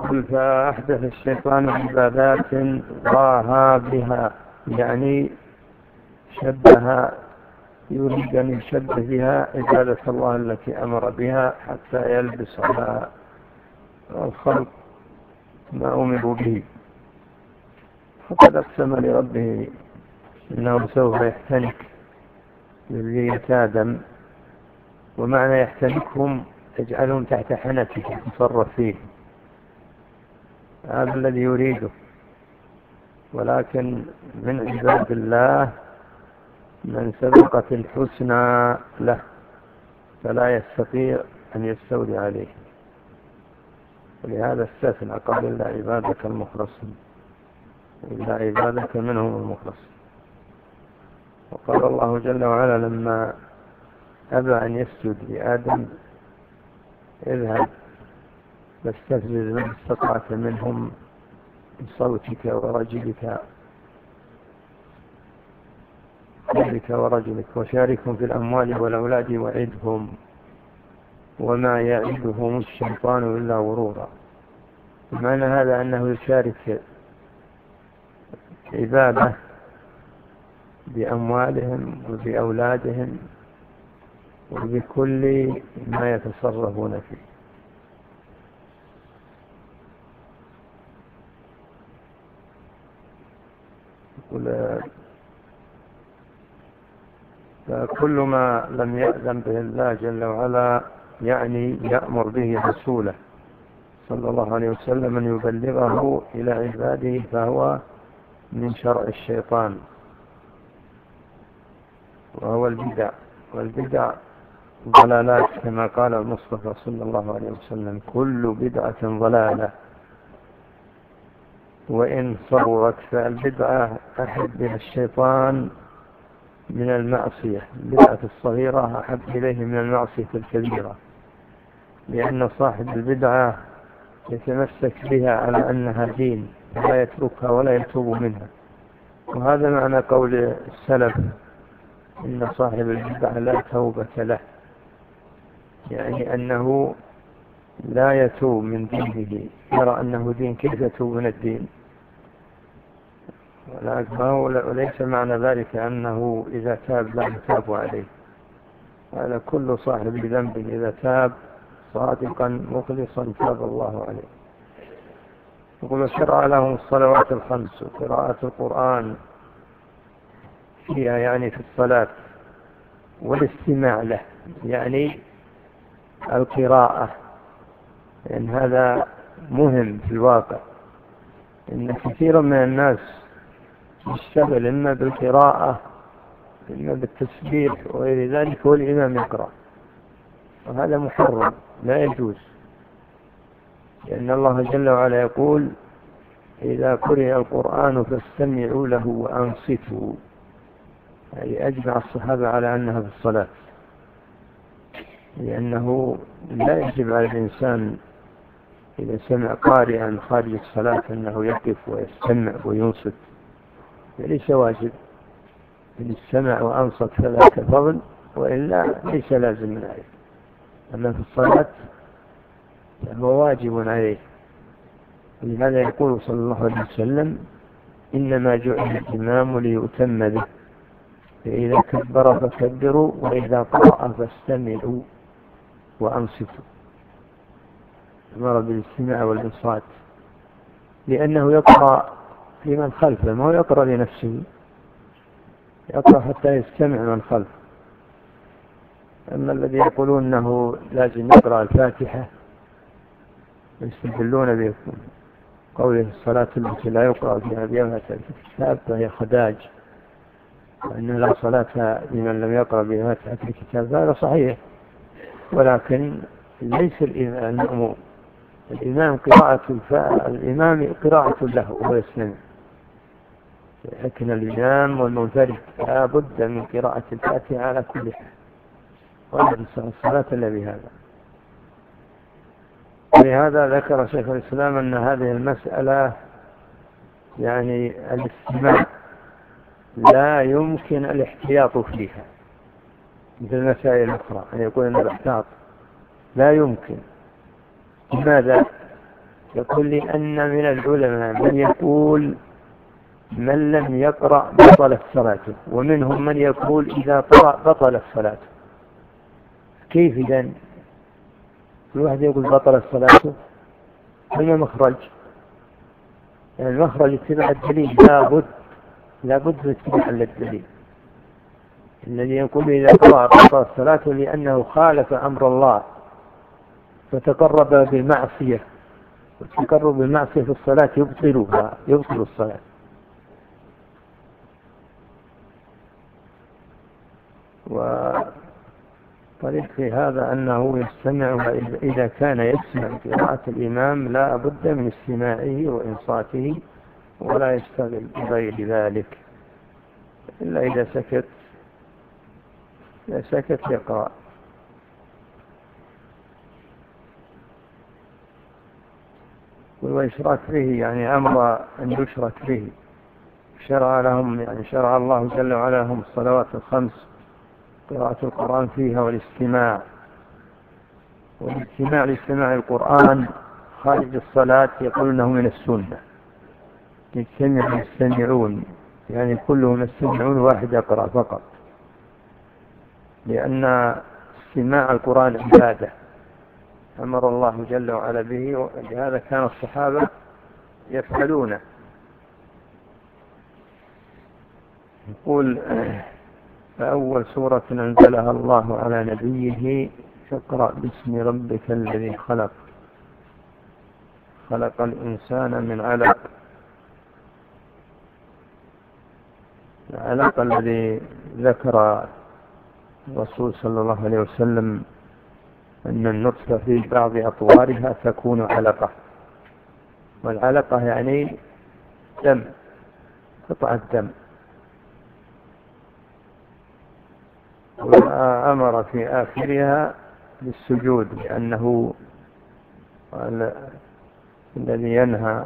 يقول فأحدث الشيطان عبادات ضاها بها، يعني شبه، يريد أن يشبه بها عبادة الله التي أمر بها حتى يلبس على الخلق ما أمروا به. فقد أقسم لربه إنه سوف يحتنك ذرية آدم، ومعنى يحتنكهم يجعلهم تحت حنكه يتصرف فيه، هذا الذي يريده. ولكن من عباد الله من سبقت الحسنى له فلا يستطيع أن يستولي عليه، ولهذا استثنى قال إلا عبادك المخلصين، إلا عبادك منهم المخلصين. وقال الله جل وعلا لما أبى أن يسجد لآدم اذهب فاستفزز من استطعت منهم بصوتك ورجلك وشاركهم في الأموال والأولاد وعدهم وما يعدهم الشيطان إلا غرورا. معنى هذا أنه يشارك عباده بأموالهم وبأولادهم وبكل ما يتصرفون فيه. فكل ما لم يأذن به الله جل وعلا يعني يأمر به رسوله صلى الله عليه وسلم أن يبلغه إلى عباده فهو من شرع الشيطان، وهو البدع، والبدع ضلالات كما قال المصطفى صلى الله عليه وسلم كل بدعة ضلالة وإن صغرت، فالبدعة أحب إلى الشيطان من المعصية، البدعة الصغيرة أحب إليه من المعصية الكبيرة، لأن صاحب البدعة يتمسك بها على أنها دين ولا يتركها ولا يتوب منها. وهذا معنى قول السلف إن صاحب البدعة لا توبة له، يعني أنه لا يتوب من دينه، يرى أنه دين، كيف يتوب من الدين؟ وليس معنى ذلك أنه إذا تاب لا يتاب عليه، هذا كل صاحب ذنب إذا تاب صادقا مخلصا تاب الله عليه. يقول شرع لهم الصلوات الخمس وقراءة القرآن فيها يعني في الصلاة، والاستماع له يعني القراءة، لأن هذا مهم في الواقع، إن كثير من الناس يشتغل إما بالقراءة إما بالتسبيح وغير ذلك والإمام يقرأ، وهذا محرم لا يجوز، لأن الله جل وعلا يقول إذا قرئ القرآن فاستمعوا له وأنصتوا، يعني أجمع الصحابة على أنها في الصلاة، لأنه لا يجب على الإنسان إذا سمع قارئا خارج الصلاة أنه يقف ويستمع وينصت، ليس واجب، إن استمع وأنصت فذاك فضل، وإلا ليس لازم من عليه، أما في الصلاة فهو واجب عليه. ولهذا يقول صلى الله عليه وسلم إنما جعل الإمام ليؤتم به، فإذا كبر فكبروا وإذا قرأ فاستمعوا وأنصتوا، أمر بالاستماع والإنصات، لأنه يقرأ لمن خلفه، ما هو يقرأ لنفسه، يقرأ حتى يستمع من خلفه. أما الذي يقولون أنه لازم يقرأ الفاتحة يستدلون بقوله الصلاة التي لا يقرأ فيها بفاتحة الكتاب فهي خداج، وأن لا صلاة لمن لم يقرأ بفاتحة الكتاب، هذا صحيح، ولكن ليس الإمام الإمام الإمام قراءة له وهو يستمع، لكن الإمام والمنفرد لا بد من قراءة الفاتحة على كل حال، ولا يصح الصلاة إلا بهذا. ولهذا ذكر شيخ الإسلام أن هذه المسألة يعني الاستماع لا يمكن الاحتياط فيها مثل المسائل الأخرى، أن يقول أن الاحتياط لا يمكن. لماذا؟ يقول لي أن من العلماء من يقول من لم يقرأ بطلت صلاته، ومنهم من يقول إذا قرأ بطلت صلاته. كيف إذن؟ كل واحد يقول بطلت صلاته، فما مخرج؟ يعني المخرج اتباع الدليل، لابد من اتباع الدليل. الذي يقول إذا قرأ بطلت صلاته لأنه خالف أمر الله فتقرب بالمعصية، والتقرب بالمعصية في الصلاة يبطل الصلاة. وطريق في هذا أنه يستمع، إذا كان يسمع قراءة الإمام لا بد من استماعه وإنصاته، ولا يشتغل بغير ذلك، إلا إذا سكت يقرأ. والإشراك به يعني أمر أن يشرك به. شرع لهم، يعني شرع الله جل وعلا لهم الصلوات الخمس، قراءة القرآن فيها والاستماع لاستماع القرآن خارج الصلاة يقول أنه من السنة. يستمعون يعني كلهم يستمعون، واحد يقرأ فقط، لأن استماع القرآن عبادة أمر الله جل وعلا به، ولهذا كان الصحابة يفعلونه. يقول فأول سورة أنزلها الله على نبيه اقرأ باسم ربك الذي خلق الإنسان من علق. العلق الذي ذكر الرسول صلى الله عليه وسلم أن النطفة في بعض أطوارها تكون علقة، والعلقة يعني دم، قطعة دم. وأمر في آخرها بالسجود، لأنه الذي ينهى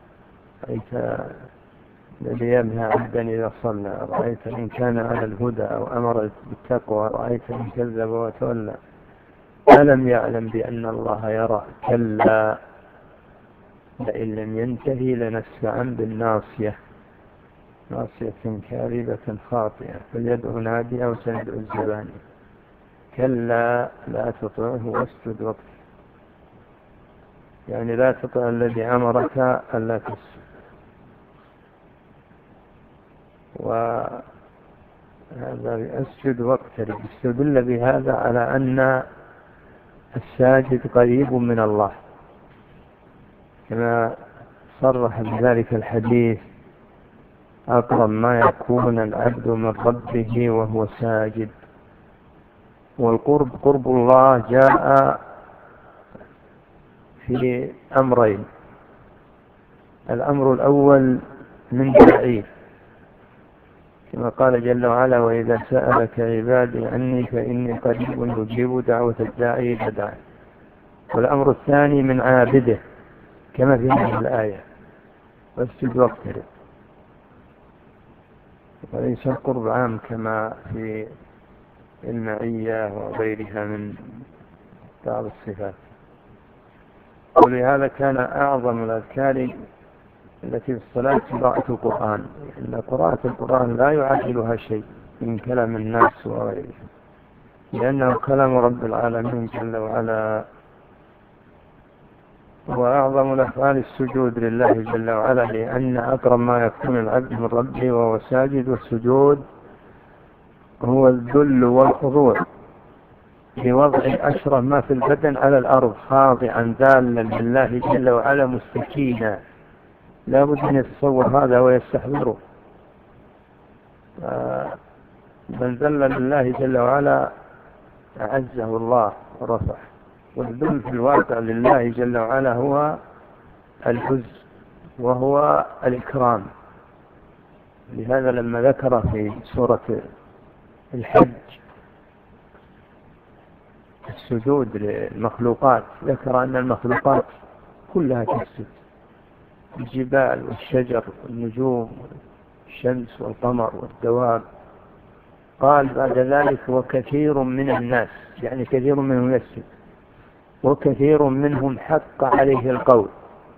عبدا إذا صلى رأيت إن كان على الهدى، أو أمر بالتقوى رأيت إن كذب وتولى، ألم يعلم بأن الله يرى، كلا لئن لم ينتهي لنسفعا بالناصية، ناصية كاذبة خاطئة فليدع ناديها وسندع الزبانية. كلا لا تطعه واسجد واقترب، يعني لا تطع الذي أمرك ألا تسجد. وهذا أسجد واقترب استدل بهذا على أن الساجد قريب من الله، كما صرح بذلك الحديث أقرب ما يكون العبد من ربه وهو ساجد. والقرب، قرب الله جاء في أمرين. الأمر الأول من بعيد، كما قال جل وعلا وإذا سألك عبادي عني فإني قريب أجيب دعوة الداعي إذا دعان. والأمر الثاني من عابده، كما في هذه الآية واسجد واقترب. وليس القرب عام كما في المعية وغيرها من بعض الصفات. ولهذا كان أعظم الأذكار التي في الصلاة قراءة القرآن، لأن قراءة القرآن لا يعادلها شيء من كلام الناس وغيره، لأنه كلام رب العالمين جل وعلا. وأعظم الأفعال السجود لله جل وعلا، لأن أقرب ما يكون العبد من ربه وهو ساجد. والسجود هو الذل والخضوع بوضع أشرف ما في البدن على الأرض، خاضعا ذالا لله جل وعلا مستكينا. لا بد أن يتصور هذا ويستحضره. من ذل لله جل وعلا أعزه الله ورفعه. والذل في الواقع لله جل وعلا هو العز وهو الإكرام. لهذا لما ذكر في سورة الحج السجود للمخلوقات، ذكر أن المخلوقات كلها تسجد، الجبال والشجر والنجوم والشمس والقمر والدواب. قال بعد ذلك وكثير من الناس، يعني كثير منهم يسجد، وكثير منهم حق عليه القول.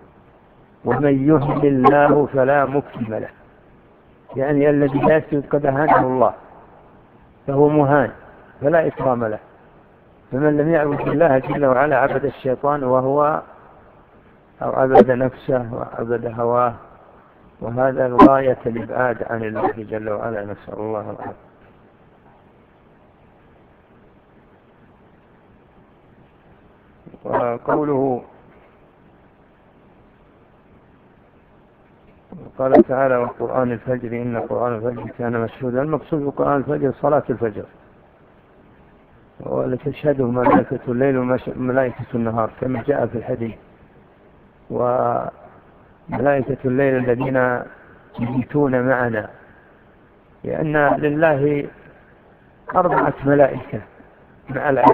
ومن يهن الله فلا مكرم له، يعني الذي لا يسجد قد أهانه الله فهو مهان فلا إكرام له. فمن لم يعبد الله جل وعلا عبد الشيطان أو عبد نفسه وعبد هواه، وهذا الغاية الإبعاد عن الله جل وعلا، نسأل الله العافية. وقوله قال تعالى وقرآن الفجر إن قرآن الفجر كان مشهودا، المقصود بقرآن الفجر صلاة الفجر، والتي تشهده ملائكة الليل وملائكة النهار كما جاء في الحديث. وملائكة الليل الذين يبيتون معنا، لأن لله 4 ملائكة مع العبد،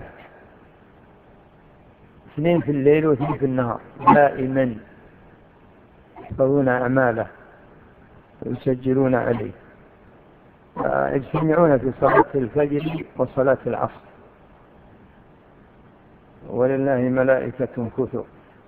2 في الليل و2 في النهار دائما يحفظون أعماله ويسجلون عليه، يجتمعون في صلاة الفجر وصلاة العصر. ولله ملائكة كثر.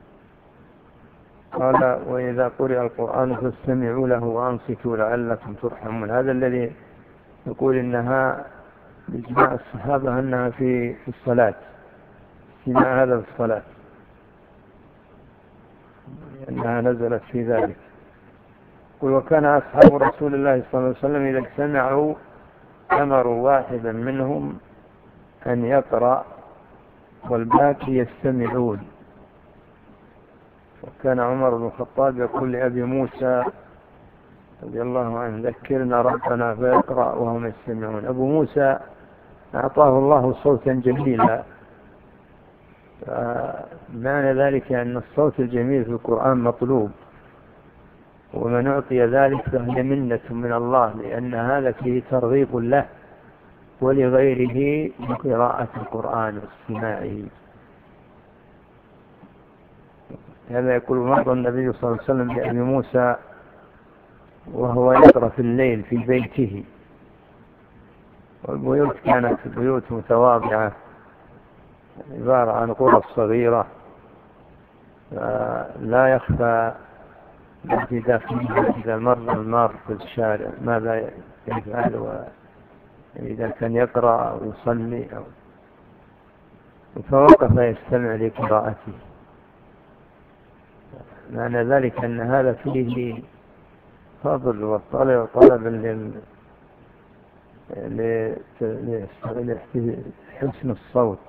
قال وإذا قرئ القرآن فاستمعوا له وأنصتوا لعلكم ترحمون. هذا الذي يقول إنها بإجماع الصحابة أنها في الصلاة، استماع هذا في الصلاة، أنها نزلت في ذلك. قل وكان أصحاب رسول الله صلى الله عليه وسلم إذا اجتمعوا أمروا واحدا منهم أن يقرأ والباقي يستمعون. وكان عمر بن الخطاب يقول لأبي موسى رضي الله عنه ذكرنا ربنا فيقرأ وهم يستمعون. أبو موسى أعطاه الله صوتا جميلا، معنى ذلك أن الصوت الجميل في القرآن مطلوب، ومن أعطي ذلك فهي منة من الله، لأن هذا فيه ترغيب له ولغيره بقراءة القرآن واستماعه. هذا يقول مرة النبي صلى الله عليه وسلم لأبي موسى وهو يقرأ في الليل في بيته، والبيوت كانت بيوت متواضعة عبارة عن غرف صغيرة لا يخفى التي داخلها إذا مر المار في الشارع ماذا يفعل، إذا كان يقرأ أو يصلي فوقف يستمع لقراءته. معنى ذلك أن هذا فيه فضل وطلب لحسن الصوت.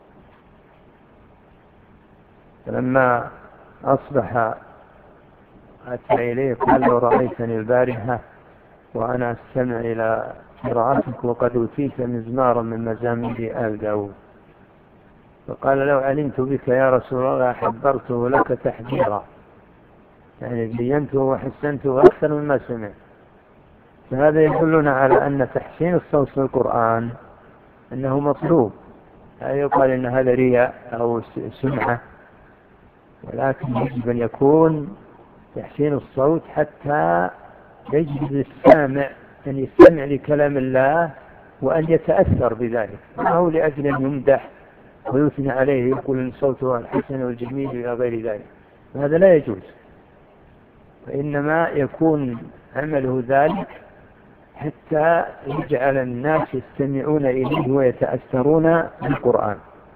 فلما أصبح أتى إليه قال لو رأيتني البارحة وأنا أستمع إلى قراءتك وقد أوتيت مزمارا من مزامير آل داود، فقال لو علمت بك يا رسول الله حذرته لك تحذيرا، يعني بينته وحسنته أكثر مما سمع. فهذا يدلنا على أن تحسين الصوت في القرآن أنه مطلوب، لا يقال أن هذا رياء أو سمعة، ولكن يجب أن يكون تحسين الصوت حتى يجب السامع أن يستمع لكلام الله وأن يتأثر بذلك، ما هو لأجل أن يمدح ويثنى عليه يقول أن صوته الحسن والجميل إلى غير ذلك، هذا لا يجوز. فإنما يكون عمله ذلك حتى يجعل الناس يستمعون إليه ويتأثرون بالقرآن.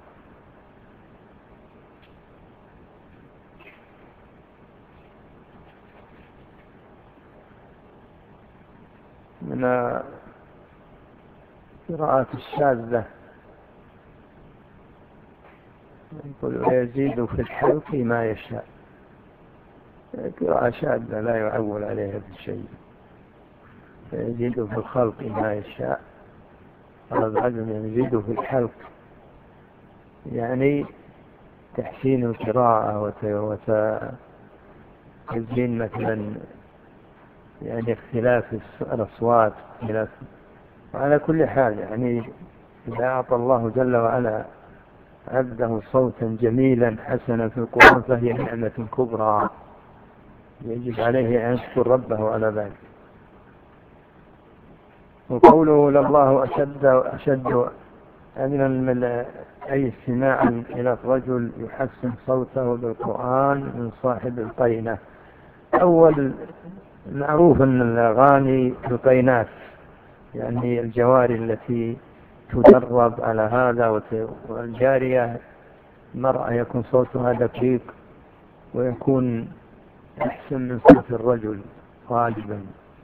من القراءات الشاذة يقول ويزيد في الحلق ما يشاء، قراءة شاذة لا يعول عليها بشيء. يزيد في الخلق ما يشاء، هذا عدم يزيد في الحلق يعني تحسين القراءة وتزيين مثلا يعني اختلاف الأصوات. وعلى كل حال يعني إذا أعطى الله جل وعلا عبده صوتا جميلا حسنا في القرآن فهي نعمة كبرى يجب عليه أن يشكر ربه على ذلك. وقوله لله أشد أمنا من أي استماع إلى رجل يحسن صوته بالقرآن من صاحب القينة. أول معروف أن الأغاني القينات، يعني الجواري التي تدرب على هذا، والجارية المرأة يكون صوتها دقيق ويكون أحسن من صوت الرجل غالبا،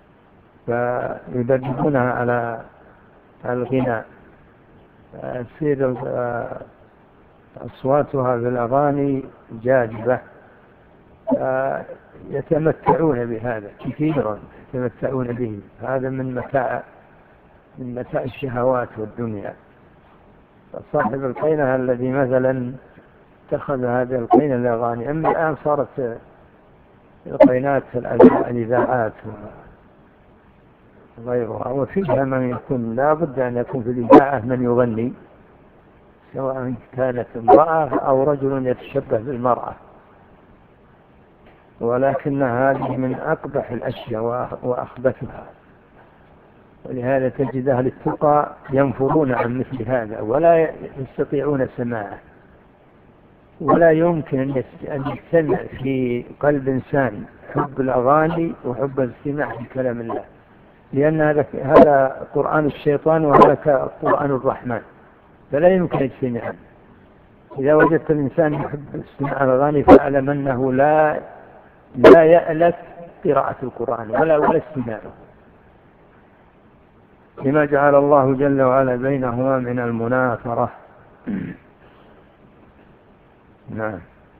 فيدربونها على الغناء، تصير أصواتها بالأغاني جاذبة، يتمتعون بهذا كثيرا، يتمتعون به. هذا من متاع الشهوات والدنيا. صاحب القينة الذي مثلا اتخذ هذه القينة الأغاني. أما الآن صارت القينات الإذاعات وغيرها، وفيها من يكون لا بد أن يكون في الإذاعة من يغني، سواء كانت امرأة أو رجل يتشبه بالمرأة، ولكن هذه من أقبح الأشياء وأخبثها. ولهذا تجد أهل التقى ينفرون عن مثل هذا ولا يستطيعون سماعه، ولا يمكن أن يجتمع في قلب إنسان حب الأغاني وحب الاستماع في كلام الله، لأن هذا قرآن الشيطان وهذا قرآن الرحمن، فلا يمكن يجتمعان. إذا وجدت الإنسان يحب استماع الأغاني فاعلم أنه لا يألف قراءة القرآن ولا استماعه، لما جعل الله جل وعلا بينهما من المنافرة. نعم.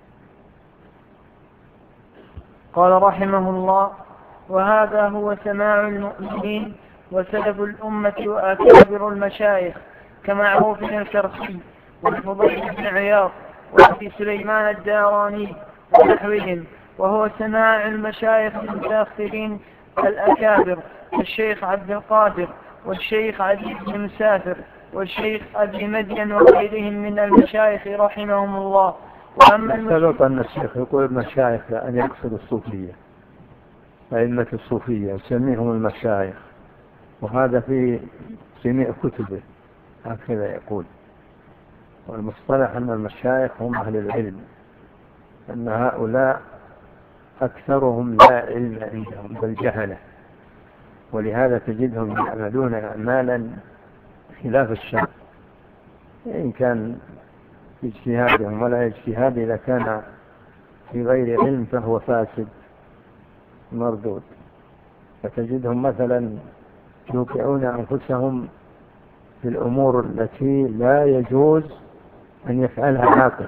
قال رحمه الله: وهذا هو سماع المؤمنين وسلف الأمة وأكابر المشايخ كمعروف الكرخي والفضيل بن عياض وأبي سليمان الداراني ونحوهم، وهو سماع المشايخ المتأخرين الأكابر الشيخ عبد القادر والشيخ علي بن مسافر والشيخ أبي مدين وغيرهم من المشايخ رحمهم الله. سبق أن الشيخ يقول المشايخ أن يقصد الصوفية، أئمة الصوفية يسميهم المشايخ، وهذا في جميع كتبه هكذا يقول. والمصطلح أن المشايخ هم أهل العلم، أن هؤلاء أكثرهم لا علم عندهم بل جهلة، ولهذا تجدهم يعملون أعمالا خلاف الشرع إن كان اجتهادهم، ولا اجتهاد إذا كان في غير علم فهو فاسد مردود. فتجدهم مثلا يوقعون أنفسهم في الأمور التي لا يجوز أن يفعلها عاقل.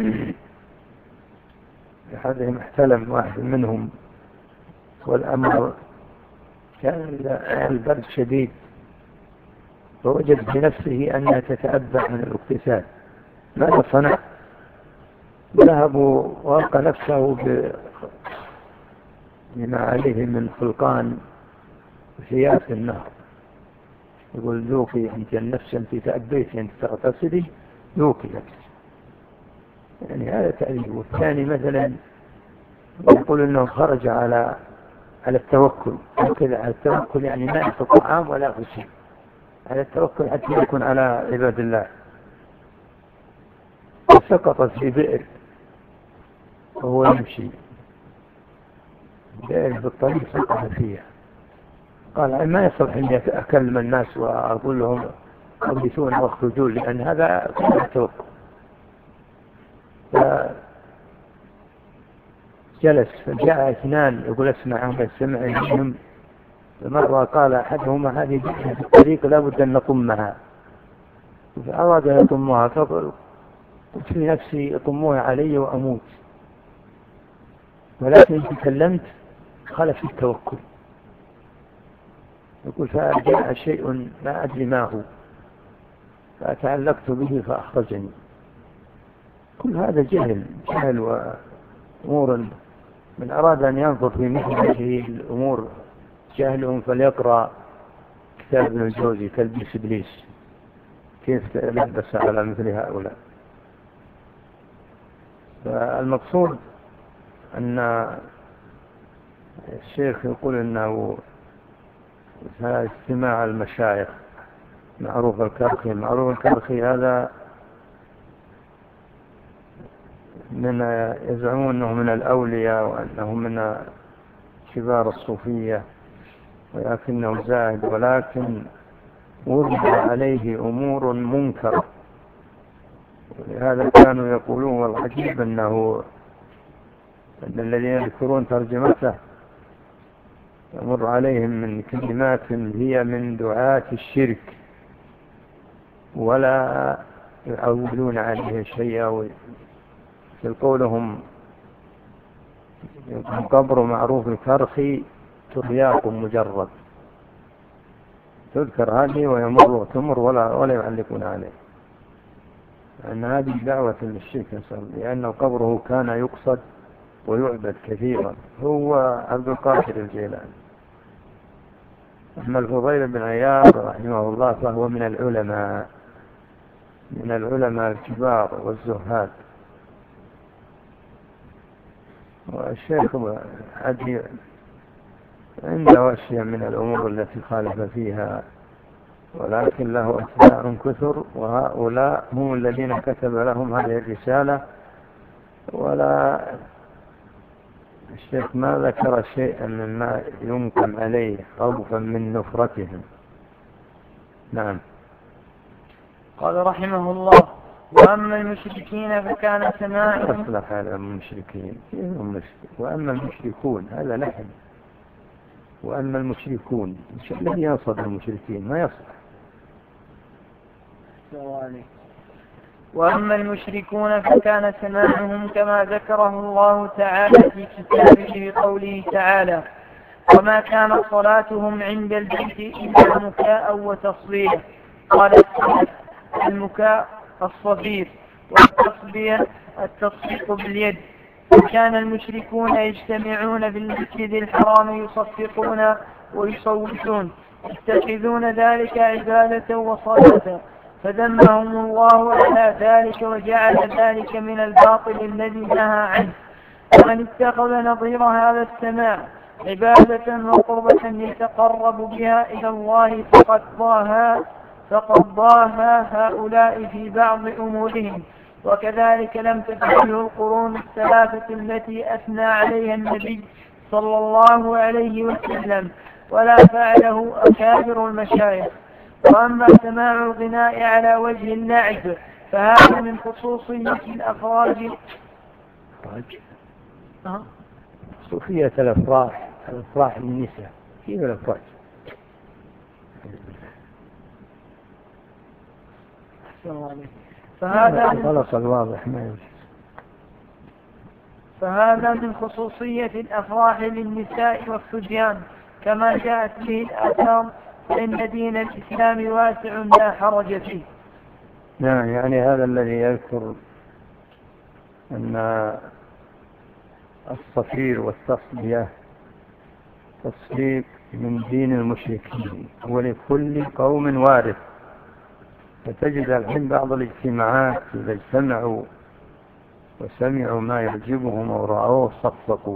أحدهم احتلم واحد منهم والأمر كان البرد شديد، فوجد بنفسه أنها تتأبع من الاغتسال. ماذا صنع؟ ذهب ووقع نفسه بما عليه من خلقان وسياس النهر. يقول ذوقي أنت النفس أنت تأبيت أنت تغتسلي، ذوقي لك. يعني هذا تأليف. والثاني مثلا يقول أنه خرج على التوكل، هكذا على التوكل، يعني ما يأخذ طعام ولا يأخذ شيء، على التوكل حتى يكون على عباد الله. وسقط في بئر وهو يمشي، بئر بالطريق سقط فيها. قال ما يصلح أن أكلم الناس وأقول لهم أغبثون واخرجون، لأن هذا كله توكل. جلس فجاء اثنان يقول اسمعهم يسمع منهم. مرة قال أحدهما هذه في الطريق لا بد أن نطمها، فأراد أن يطمها، فقلت في نفسي يطموها علي وأموت، ولكن إن تكلمت خلف التوكل. يقول فجاء شيء ما أدري ما هو فأتعلقت به فأخرجني. كل هذا جهل وأمور. من أراد أن ينظر في مثل هذه الأمور جهلهم فليقرأ كتاب ابن الجوزي تلبيس إبليس، كيف لبس على مثل هؤلاء. فالمقصود أن الشيخ يقول أنه استماع المشايخ معروف الكرخي. معروف الكرخي هذا من يزعمون أنه من الأولياء وأنه من كبار الصوفية، ولكنه زاهد، ولكن ورد عليه أمور منكرة، ولهذا كانوا يقولون، والعجيب أن الذين يذكرون ترجمته يمر عليهم من كلمات هي من دعاة الشرك ولا يعولون عليه شيئا. في قولهم قبر معروف الكرخي ترياق مجرد، تذكر هذه ويمر وتمر ولا يعلقون عليه، أن هذه دعوة للشرك، لأن قبره كان يقصد ويعبد كثيرا، هو عبد القادر الجيلاني. أما الفضيل بن عياض رحمه الله فهو من العلماء الكبار والزهاد. والشيخ عنده أشياء من الأمور التي خالف فيها، ولكن له أتباع كثر، وهؤلاء هم الذين كتب لهم هذه الرسالة. ولا الشيخ ما ذكر شيئا مما يمكن عليه خوفا من نفرتهم. نعم. قال رحمه الله: وأما المشركين فكان سماعهم. أصلح على المشركين، وأما المشركون هذا لحن، وأما المشركون الذي يصد المشركين ما يصلح. وأما المشركون فكان سماعهم كما ذكره الله تعالى في كتابه بقوله تعالى: وما كان صلاتهم عند البيت إلا مكاء وتصفية. قال المكاء الصفير، والتصفية التصفيق باليد. وكان المشركون يجتمعون في المسجد الحرام يصفقون ويصوتون، يتخذون ذلك عبادة وصلاة، فذمهم الله على ذلك وجعل ذلك من الباطل الذي نهى عنه. ومن اتخذ نظير هذا السماع عبادة وقربة يتقرب بها إلى الله فقد ضاها هؤلاء في بعض أمورهم. وكذلك لم تفعله القرون الثلاثة التي أثنى عليها النبي صلى الله عليه وسلم، ولا فعله أكابر المشايخ. وأما سماع الغناء على وجه اللعب فهذا من خصوصية الأفراج. صوفية الأفراح للنساء، كيف الأفراج؟ فهذا من خصوصية الأفراح للنساء والصبيان كما جاءت به الآثار، فإن دين الإسلام واسع لا حرج فيه. نعم، يعني هذا الذي يذكر أن الصفير والتصفية تصفيق من دين المشركين، ولكل قوم وارث. فتجد الحين بعض الاجتماعات إذا اجتمعوا وسمعوا ما يعجبهم أو رأوه صفقوا،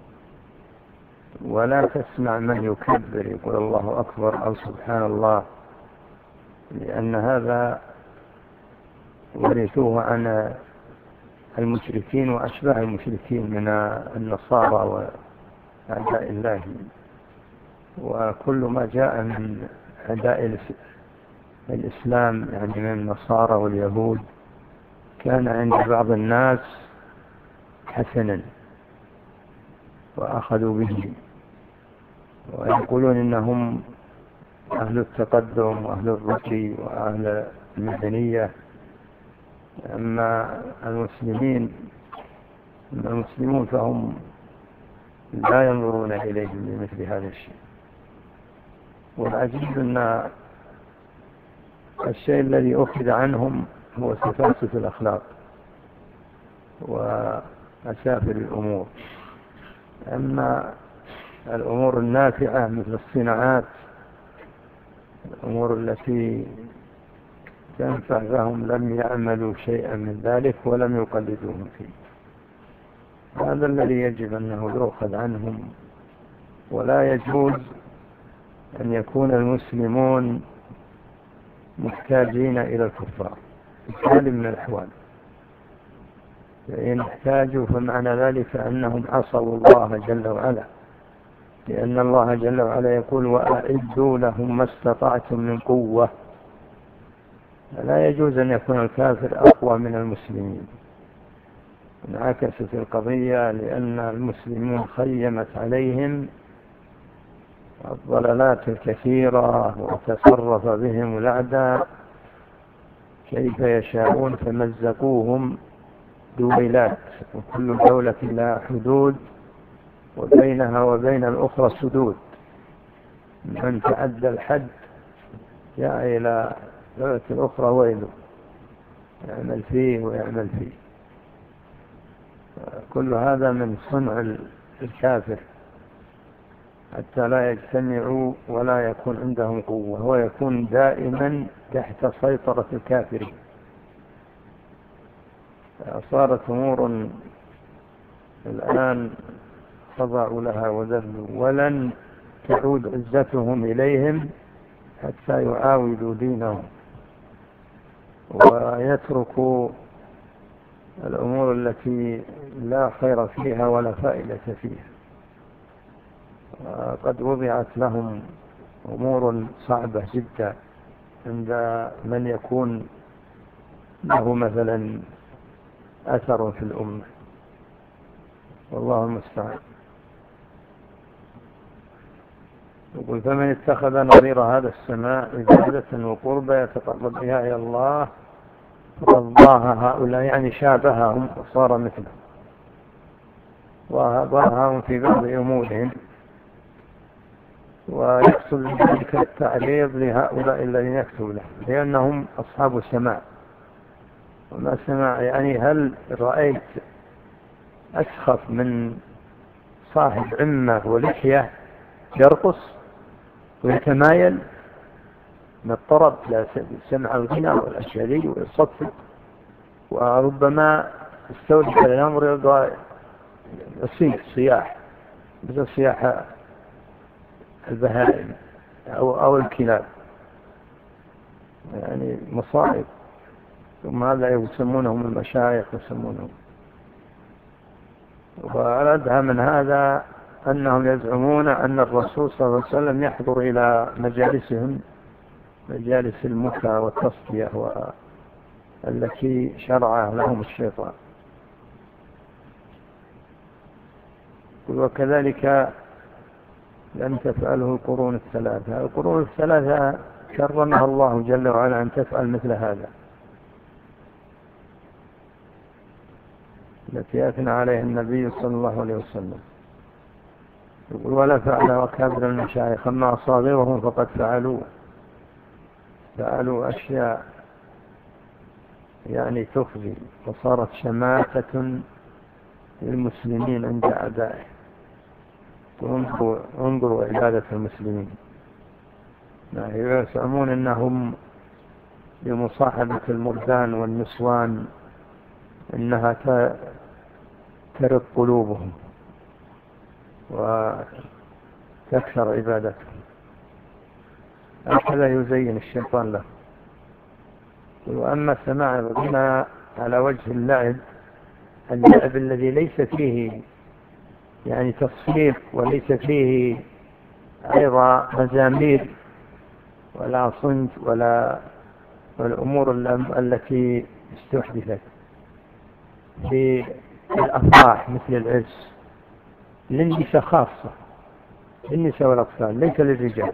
ولا تسمع من يكبر يقول الله أكبر أو سبحان الله، لأن هذا ورثوه عن المشركين وأشباه المشركين من النصارى وأعداء الله. وكل ما جاء من أعداء الإسلام يعني من النصارى واليهود كان عند بعض الناس حسنا وأخذوا به، ويقولون إنهم أهل التقدم وأهل الرقي وأهل المدنية. أما المسلمون فهم لا ينظرون إليهم بمثل هذا الشيء. والعجيب أن الشيء الذي أخذ عنهم هو سفاسف الأخلاق وأسافل الأمور. أما الأمور النافعة مثل الصناعات، الأمور التي تنفع لهم لم يعملوا شيئا من ذلك ولم يقلدوهم فيه. هذا الذي يجب أنه يؤخذ عنهم، ولا يجوز أن يكون المسلمون محتاجين إلى الكفار في حال من الأحوال. فإن احتاجوا فمعنى ذلك أنهم عصوا الله جل وعلا، لأن الله جل وعلا يقول وأعدوا لهم ما استطعتم من قوة. لا يجوز أن يكون الكافر أقوى من المسلمين. انعكست القضية لأن المسلمين خيمت عليهم الضلالات الكثيرة وتصرف بهم الأعداء كيف يشاءون، فمزقوهم دويلات، وكل دولة لها حدود وبينها وبين الأخرى سدود. من تعدى الحد جاء إلى دولة الأخرى ويله يعمل فيه ويعمل فيه. كل هذا من صنع الكافر حتى لا يجتمعوا ولا يكون عندهم قوة، ويكون دائما تحت سيطرة الكافرين. صارت أمور الآن خضعوا لها وذلوا، ولن تعود عزتهم إليهم حتى يعاودوا دينهم ويتركوا الأمور التي لا خير فيها ولا فائدة فيها. قد وضعت لهم أمور صعبة جدا عند من يكون له مثلا أثر في الأمة، والله المستعان. يقول فمن اتخذ نظير هذا السماء عبادة وقربة يتقرب بها إلى الله فقد ضاها هؤلاء، يعني شابههم وصار مثلهم، وضاهاهم في بعض أمورهم. ويحصل ذلك التعريض لهؤلاء الذين يكتب لهم لأنهم أصحاب السماع. وما سمع يعني هل رأيت أسخف من صاحب عمة ولحية يرقص ويتمايل من الطرب لا سمع الغنى والأشعري والصفق، وربما استوجب الأمر يرضى صياح مثل صياح البهائم أو الكلاب، يعني مصائب. ثم هذا يسمونهم المشايخ يسمونهم. وأردها من هذا أنهم يزعمون أن الرسول صلى الله عليه وسلم يحضر إلى مجالسهم، مجالس المكى والتصفية التي شرعها لهم الشيطان. وكذلك لم تفعله القرون الثلاثة. القرون الثلاثة كرمها الله جل وعلا أن تفعل مثل هذا، التي أثنى عليها النبي صلى الله عليه وسلم. يقول ولا فعل وكابر المشايخ، أما أصاغرهم فقد فعلوا أشياء يعني تخزي، وصارت شماتة للمسلمين عند أعدائه. انظروا عبادة المسلمين، يسمون أنهم بمصاحبة المردان والنسوان إنها ترق قلوبهم وتكثر عبادتهم. هكذا يزين الشيطان له. وأما سماع الغنى على وجه اللعب الذي ليس فيه يعني تصفيق وليس فيه أيضا مزامير ولا صنت ولا والأمور التي استحدثت في الأفراح مثل العرس للنساء خاصة، للنساء والأطفال ليس للرجال.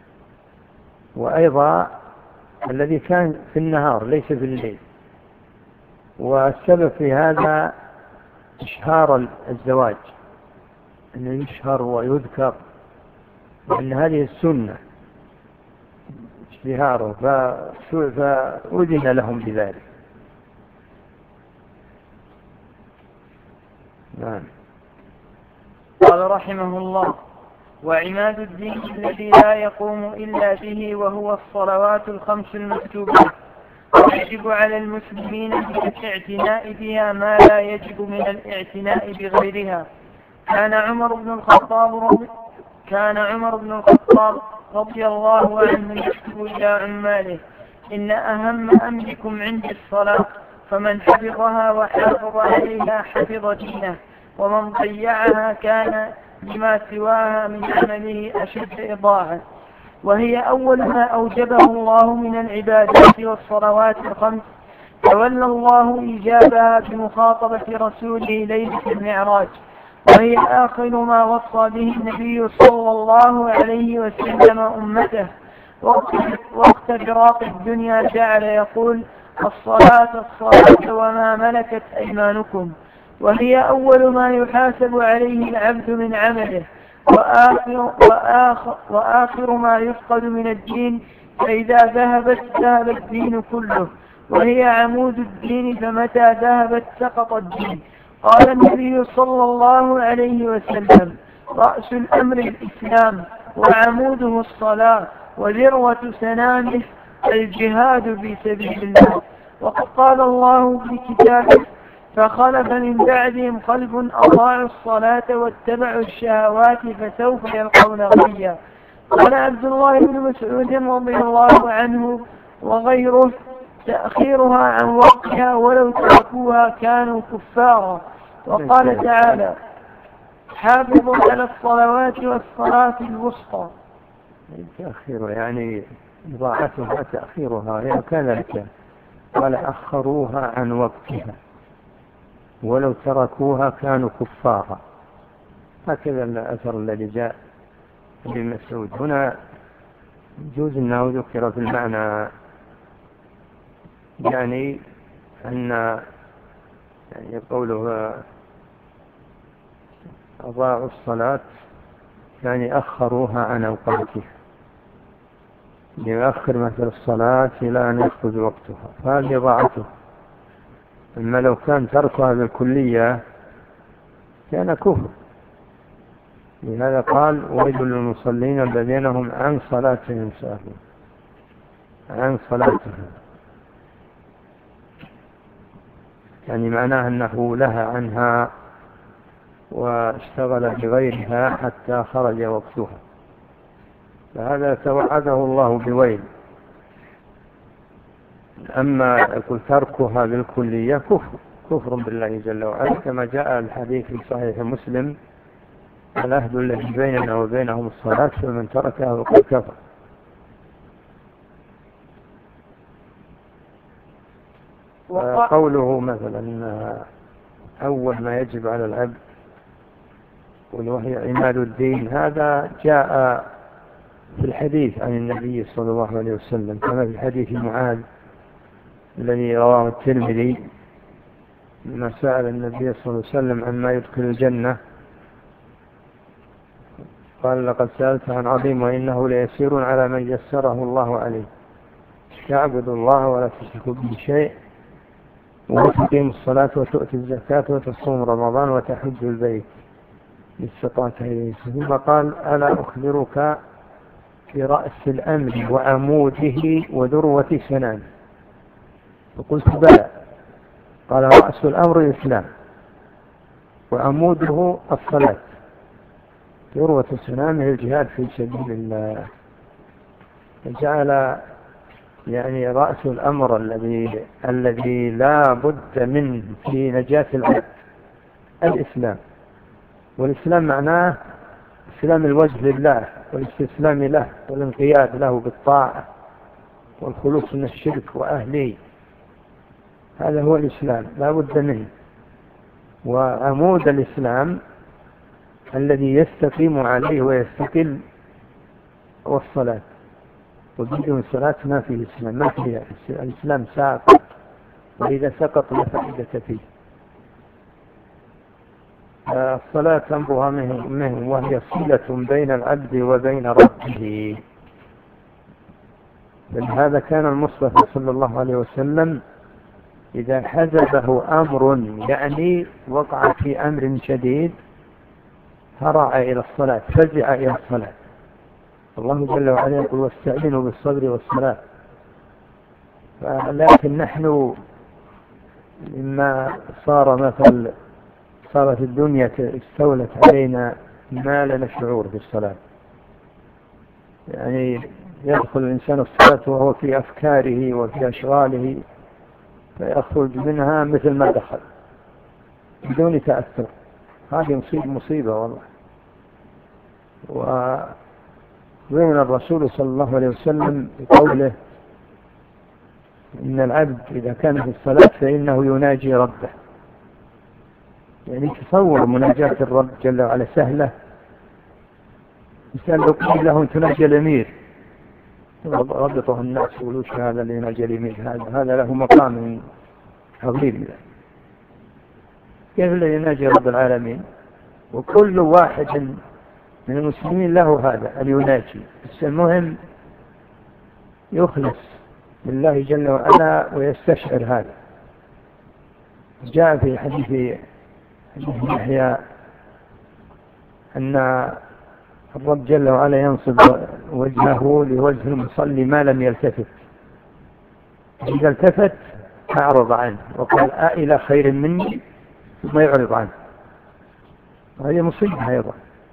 وأيضا الذي كان في النهار ليس في الليل. والسبب في هذا إشهار الزواج، أنه يشهر ويذكر، لأن هذه السنة اشتهاره، فأذن لهم بذلك. نعم. قال رحمه الله: وعماد الدين الذي لا يقوم إلا به وهو الصلوات الخمس المكتوبات، ويجب على المسلمين بالاعتناء بها ما لا يجب من الاعتناء بغيرها. كان عمر بن الخطاب رضي الله عنه يكتب إلى عماله: إن أهم أمركم عندي الصلاة، فمن حفظها وحافظ عليها حفظ دينه، ومن ضيعها كان لما سواها من عمله أشد إضاعة. وهي أول ما أوجبه الله من العبادات والصلوات الخمس، تولى الله إيجابها بمخاطبة رسوله ليلة المعراج. وهي آخر ما وصى به النبي صلى الله عليه وسلم أمته. وقت فراق الدنيا جعل يقول: الصلاة الصلاة وما ملكت أيمانكم. وهي أول ما يحاسب عليه العبد من عمله، وآخر ما يفقد من الدين، فإذا ذهب الدين كله. وهي عمود الدين، فمتى ذهبت سقط الدين. قال النبي صلى الله عليه وسلم: رأس الأمر الإسلام، وعموده الصلاة، وذروة سنامه الجهاد في سبيل الله. وقد قال الله في كتابه: فخلف من بعدهم خلف أضاعوا الصلاة واتبعوا الشهوات فسوف يلقون غيا. قال عبد الله بن مسعود رضي الله عنه وغيره: تأخيرها عن وقتها ولو تركوها كانوا كفارا. وقال تعالى: حافظوا على الصلوات والصلاة الوسطى. تأخيرها يعني إضاعتها، تأخيرها هي كذلك، قال أخروها عن وقتها ولو تركوها كانوا كفارا. هكذا الأثر الذي جاء ابن مسعود. هنا يجوز أنه ذكر في المعنى، يعني أن قوله أضاعوا الصلاة يعني أخروها عن أوقاتها، يؤخر مثل الصلاة إلى أن يخرج وقتها، فهذه ضاعته. أما لو كان تركها بالكلية كان كفر. لهذا قال: ويل للمصلين الذين هم عن صلاتهم ساهون، عن صلاتهم، يعني معناه أنه لها عنها واشتغل بغيرها حتى خرج وقتها، فهذا توعده الله بويل. أما يقول تركها بالكلية كفر بالله جل وعلا، كما جاء الحديث في صحيح مسلم: العهد الذي بيننا وبينهم الصلاة فمن تركها فقد كفر. قوله مثلا أول ما يجب على العبد وهي عماد الدين، هذا جاء في الحديث عن النبي صلى الله عليه وسلم، كما في حديث معاذ الذي رواه الترمذي لما سأل النبي صلى الله عليه وسلم عما يدخل الجنة، قال: لقد سألت عن عظيم وإنه ليسير على من يسره الله عليه، تعبد الله ولا تشرك به شيء، وتقيم الصلاة وتؤتي الزكاة وتصوم رمضان وتحج البيت إن استطعت إليه. ثم قال: ألا أخبرك برأس الأمر وعموده وذروة سنامه؟ فقلت: بلى. قال: رأس الأمر الإسلام، وعموده الصلاة، ذروة سنامه الجهاد في سبيل الله. فجعل يعني رأس الأمر الذي لا بد منه في نجاة العبد الإسلام. والإسلام معناه إسلام الوجه لله والاستسلام له والانقياد له بالطاعة والخلوص من الشرك وأهله، هذا هو الإسلام لا بد منه. وعمود الإسلام الذي يستقيم عليه ويستقل هو الصلاة، وبدون الصلاة ما فيه إسلام، ما فيه الإسلام ساقط، وإذا سقط لا فائدة فيه. الصلاة أمرها منه، وهي صلة بين العبد وبين ربه. فلهذا كان المصطفى صلى الله عليه وسلم إذا حزبه أمر، يعني وقع في أمر شديد، هرع إلى الصلاة، فزع إلى الصلاة. الله جل وعلا يقول: واستعينوا بالصبر والصلاة. لكن نحن لما صارت الدنيا استولت علينا ما لنا شعور بالصلاة، يعني يدخل الإنسان الصلاة وهو في أفكاره وفي أشغاله، فيخرج منها مثل ما دخل بدون تأثر. هذه مصيبة والله. ويؤمن الرسول صلى الله عليه وسلم بقوله إن العبد إذا كان في الصلاة فإنه يناجي ربه. يعني تصور مناجاة الرب جل وعلا سهلة. مثال لو قيل له تناجي الأمير ربطه الناس يقولوا هذا اللي يناجي الأمير، هذا له مقام عظيم. كيف اللي يناجي رب العالمين؟ وكل واحد من المسلمين له هذا أن يناجي، بس المهم يخلص لله جل وعلا ويستشعر هذا. جاء في حديث يحيى أن الرب جل وعلا ينصب وجهه لوجه المصلي ما لم يلتفت، إذا التفت أعرض عنه وقال إلى خير مني ثم يعرض عنه. وهي مصيبة أيضا.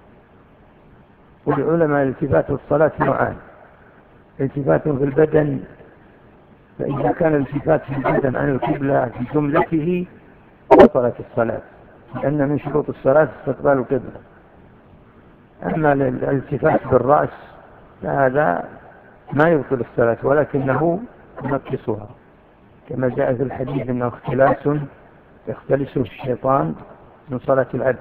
والعلماء الالتفات في الصلاة نوعان: التفات في البدن، فإذا كان الالتفات في البدن عن القبلة في جملته بطلت الصلاة، لأن من شروط الصلاة استقبال القبلة. أما الالتفات بالرأس فهذا ما يبطل الصلاة ولكنه ينقصها، كما جاء في الحديث أنه اختلاس يختلسه الشيطان من صلاة العبد.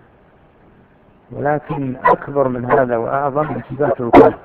ولكن أكبر من هذا وأعظم التفات القلب،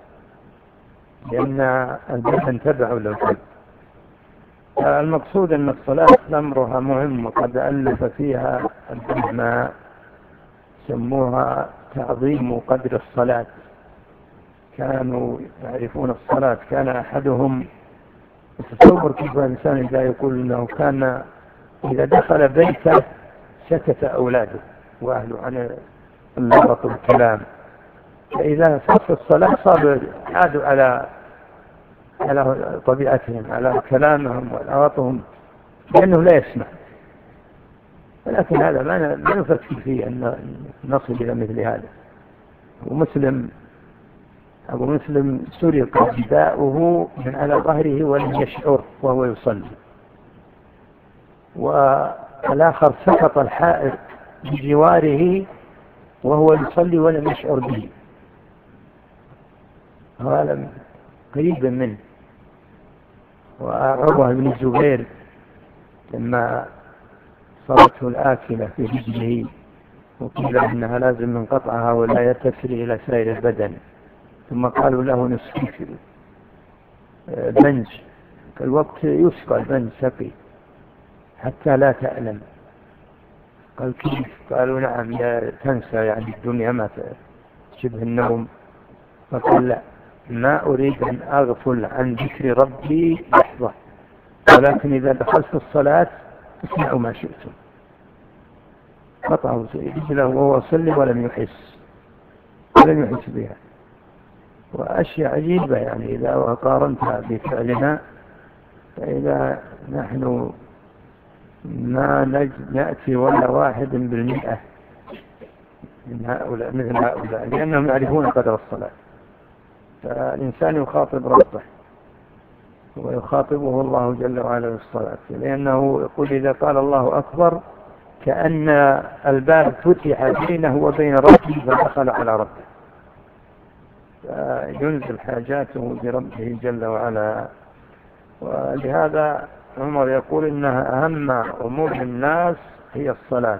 لأن البدن تبع للقلب. المقصود أن الصلاة أمرها مهم، وقد ألف فيها العلماء سموها تعظيم قدر الصلاة. كانوا يعرفون الصلاة. كان أحدهم يتصور كيف الإنسان إذا يقول أنه كان إذا دخل بيته سكت أولاده وأهله عن اللغط والكلام، فإذا فصل الصلاة صاروا عادوا على طبيعتهم، على كلامهم ولغطهم، لأنه لا يسمع. ولكن هذا ما نفكر فيه أن نصل إلى مثل هذا. أبو مسلم سرق رداؤه من على ظهره ولم يشعر وهو يصلي، والآخر سقط الحائط بجواره وهو يصلي ولم يشعر به، هذا قريبا منه. وعروة بن الزبير لما صارته الآكلة في رجله وقيل إنها لازم ننقطعها ولا يتصل إلى سائر البدن، ثم قالوا له نسقيك بنج، الوقت يسقى البنج سقي حتى لا تألم. قال كيف؟ قالوا نعم تنسى يعني الدنيا ما تشبه النوم. فقال لا، ما أريد أن أغفل عن ذكر ربي لحظة، ولكن إذا دخلت الصلاة اسمعوا ما شئتم. قطعوا رجله وهو يصلي ولم يحس بها. وأشياء عجيبة يعني إذا قارنتها بفعلنا، فإذا نحن ما نأتي ولا 1% من هؤلاء مثل هؤلاء، لأنهم يعرفون قدر الصلاة. فالإنسان يخاطب ربه ويخاطبه الله جل وعلا بالصلاة، لأنه يقول إذا قال الله أكبر كأن الباب فتح بينه وبين ربه فدخل على ربه، فينزل حاجاته بربه جل وعلا. ولهذا عمر يقول إنها أهم أمور الناس هي الصلاة.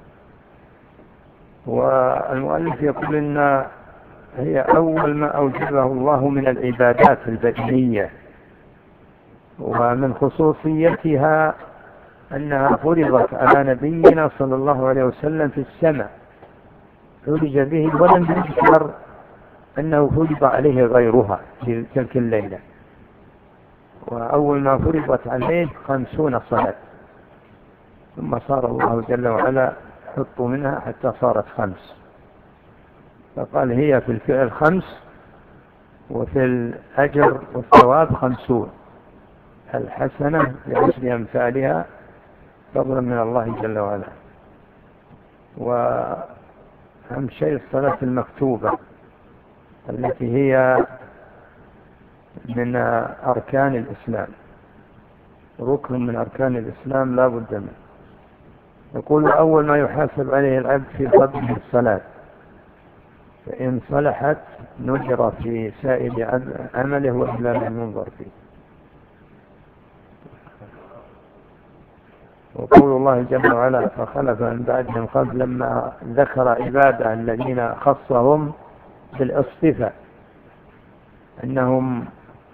والمؤلف يقول إن هي أول ما أوجبه الله من العبادات البدنية، ومن خصوصيتها أنها فرضت على نبينا صلى الله عليه وسلم في السماء، فرج به ولم يذكر أنه فرض عليه غيرها في تلك الليلة. وأول ما فرضت عليه 50 صلاة، ثم صار الله جل وعلا حط منها حتى صارت 5. فقال هي في الفعل 5 وفي الأجر والثواب 50، الحسنة ب10 أمثالها فضلا من الله جل وعلا. وأهم شيء الصلاة المكتوبة التي هي من أركان الإسلام، ركن من أركان الإسلام لا بد منه. يقول أول ما يحاسب عليه العبد في قبله الصلاة، فإن صلحت نجر في سائر عمله وإلا لم ينظر فيه. وقول الله جل وعلا فخلف من بعدهم خلف لما ذكر عباده الذين خصهم بالاصطفاء أنهم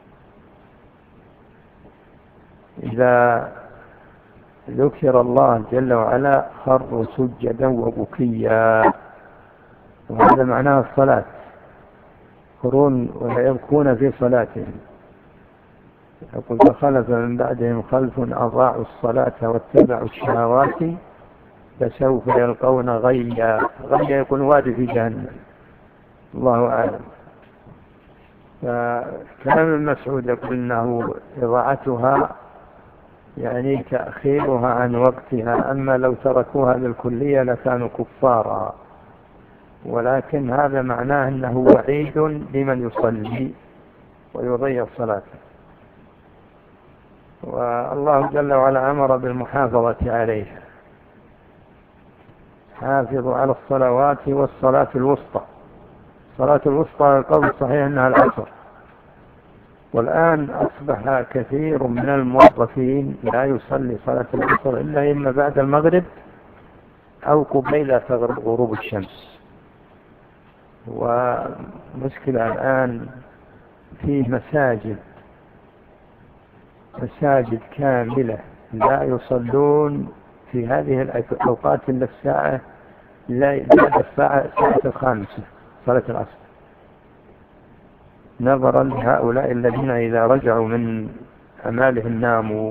إذا ذكر الله جل وعلا خروا سجدا وبكيا، وهذا معناه الصلاة، يذكرون ويبكون في صلاتهم. يقول فخلف من بعدهم خلف أضاعوا الصلاة واتبعوا الشهوات فسوف يلقون غيا. غيا يكون وادي في جهنم، الله أعلم. فكلام المسعود يقول إنه إضاعتها يعني تأخيرها عن وقتها، أما لو تركوها بالكلية لكانوا كفارا، ولكن هذا معناه أنه وعيد لمن يصلي ويضيع صلاته. والله جل وعلا أمر بالمحافظة عليها، حافظوا على الصلوات والصلاة الوسطى. الصلاة الوسطى القول الصحيح أنها العصر، والآن أصبح كثير من الموظفين لا يصلي صلاة العصر إلا إما بعد المغرب أو قبيل غروب الشمس. ومشكلة الآن في مساجد كاملة لا يصلون في هذه الأوقات إلا الساعة الخامسة صلاة العصر، نظرا لهؤلاء الذين إذا رجعوا من أعمالهم ناموا،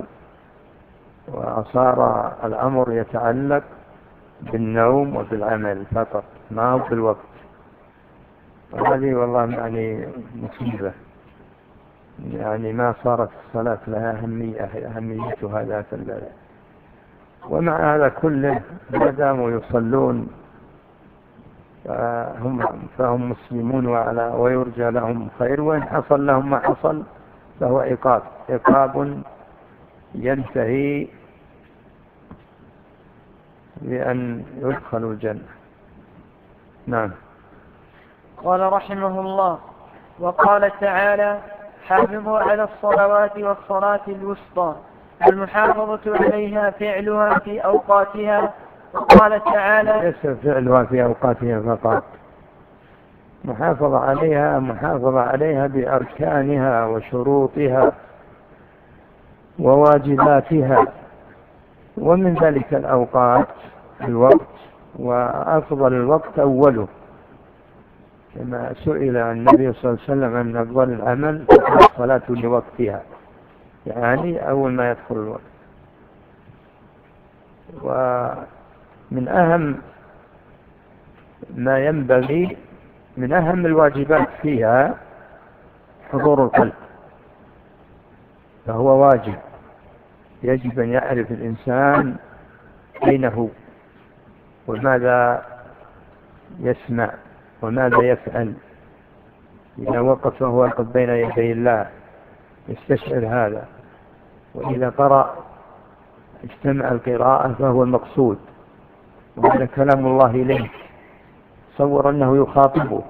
وصار الأمر يتعلق بالنوم وبالعمل فقط ما هو بالوقت. وهذه والله يعني مصيبة، يعني ما صارت الصلاة لها أهميتها ذات البلد. ومع هذا كله ما داموا يصلون فهم مسلمون ويرجى لهم خير، وإن حصل لهم ما حصل فهو عقاب ينتهي بأن يدخلوا الجنة. نعم. قال رحمه الله: وقال تعالى: حافظوا على الصلوات والصلاة الوسطى، المحافظة عليها فعلها في أوقاتها. وقال تعالى: ليس فعلها في أوقاتها فقط، محافظة عليها بأركانها وشروطها وواجباتها، ومن ذلك الأوقات الوقت، وأفضل الوقت أوله، كما سئل النبي صلى الله عليه وسلم عن أفضل العمل الصلاة لوقتها، يعني أول ما يدخل الوقت. ومن أهم ما ينبغي، من أهم الواجبات فيها حضور القلب، فهو واجب، يجب أن يعرف الإنسان أين هو وماذا يسمع وماذا يفعل. إذا وقف فهو واقف بين يدي الله يستشعر هذا، وإذا قرأ استمع القراءة فهو المقصود، وهذا كلام الله إليك، تصور أنه يخاطبك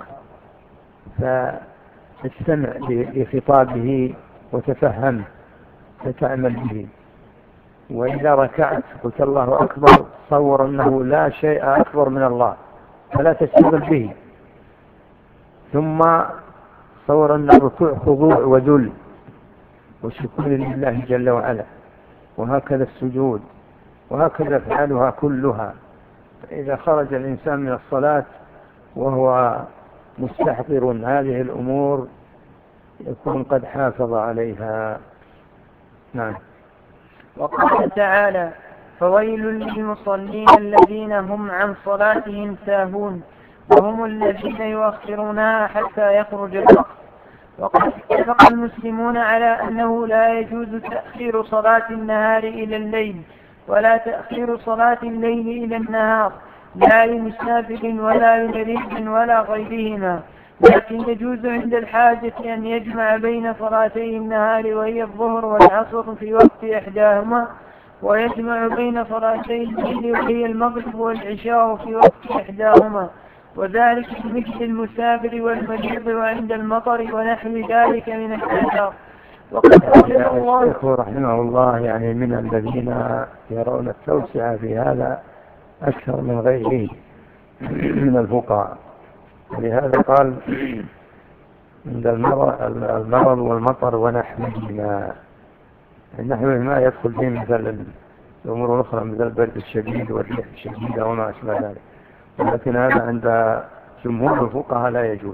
فاستمع لخطابه وتفهم فتعمل به. وإذا ركعت قلت الله أكبر، تصور أنه لا شيء أكبر من الله فلا تشتغل به. ثم تصور أن الركوع خضوع وذل وشكر لله جل وعلا، وهكذا السجود، وهكذا أفعالها كلها. فإذا خرج الإنسان من الصلاة وهو مستحضر هذه الأمور يكون قد حافظ عليها. نعم. وقال تعالى: فويل للمصلين الذين هم عن صلاتهم ساهون، وهم الذين يؤخرونها حتى يخرج الوقت. وقد اتفق المسلمون على أنه لا يجوز تأخير صلاة النهار إلى الليل، ولا تأخير صلاة الليل إلى النهار، لا لمسافر ولا لمريض ولا غيرهما، لكن يجوز عند الحاجة أن يجمع بين صلاتي النهار وهي الظهر والعصر في وقت إحداهما، ويجمع بين صلاتي الليل وهي المغرب والعشاء في وقت إحداهما، وذلك مثل المسافر والمريض وعند المطر ونحو ذلك من الآثار. وقد أوجب الله الشيخ رحمه الله يعني من الذين يرون التوسعة في هذا أكثر من غيره من الفقهاء، ولهذا قال عند المرض والمطر ونحوهما. نحوهما يدخل فيه مثل الأمور الأخرى مثل البرد الشديد والريح الشديدة وما أشبه ذلك، ولكن هذا عند جمهور الفقهاء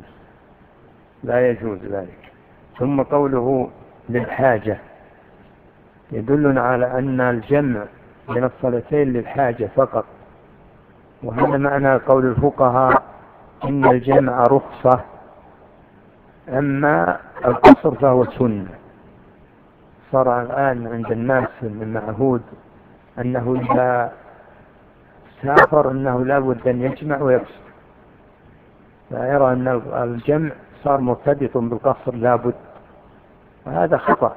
لا يجوز ذلك. ثم قوله للحاجة يدلنا على أن الجمع بين الصلاتين للحاجة فقط، وهذا معنى قول الفقهاء إن الجمع رخصة، أما القصر فهو سنة. صار الآن عند الناس المعهود أنه إذا سافر أنه لا بد أن يجمع ويقصر، فيرى أن الجمع صار مرتبط بالقصر لا بد، وهذا خطأ.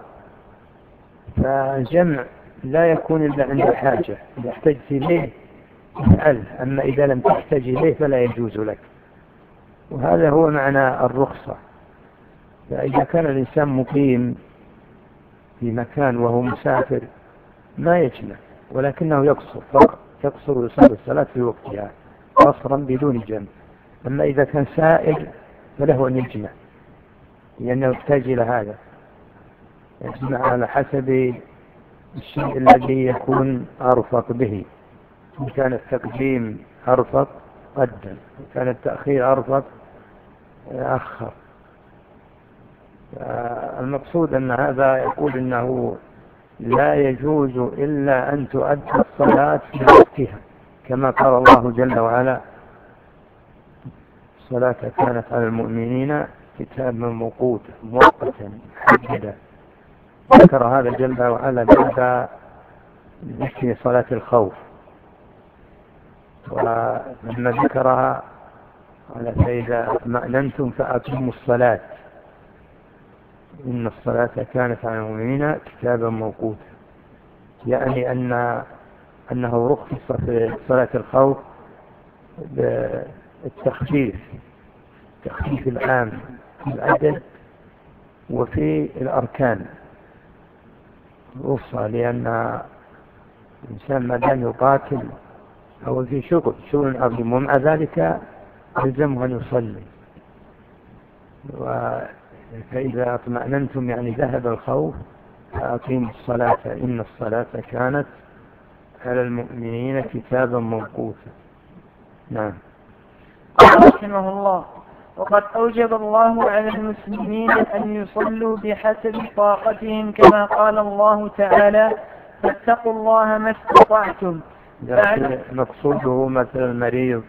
فالجمع لا يكون إلا عند حاجة، إذا احتجت إليه افعل، أما إذا لم تحتج إليه فلا يجوز لك، وهذا هو معنى الرخصة. فإذا كان الإنسان مقيم في مكان وهو مسافر ما يجمع، ولكنه يقصر فقط، يقصر ويصلي الصلاة في وقتها قصرا بدون جمع. أما إذا كان سائر فله أن يجمع، لأنه يحتاج إلى هذا، يجمع على حسب الشيء الذي يكون أرفق به. إن كان التقديم أرفق قدم، إن كان التأخير أرفق أخر. المقصود أن هذا يقول إنه لا يجوز إلا أن تؤدى الصلاة في وقتها، كما قال الله جل وعلا: الصلاة كانت على المؤمنين كتابا موقوتا مؤقتا محددا. ذكر هذا جل وعلا بعد ذكر صلاة الخوف، ولما ذكرها قال: فإذا اطمأننتم فأقيموا الصلاة إن الصلاة كانت على المؤمنين كتابا موقوتا، يعني أنه رخص في صلاة الخوف بالتخفيف، تخفيف العام في العدد وفي الأركان رخصة، لأن الإنسان ما دام يقاتل أو في شغل عظيم ومع ذلك يلزمه أن يصلي. فإذا اطمأننتم يعني ذهب الخوف فأقيموا الصلاة إن الصلاة كانت على المؤمنين كتابا موقوتا. نعم. رحمه الله: وقد أوجب الله على المسلمين أن يصلوا بحسب طاقتهم، كما قال الله تعالى: فاتقوا الله ما استطعتم. مقصوده مثل المريض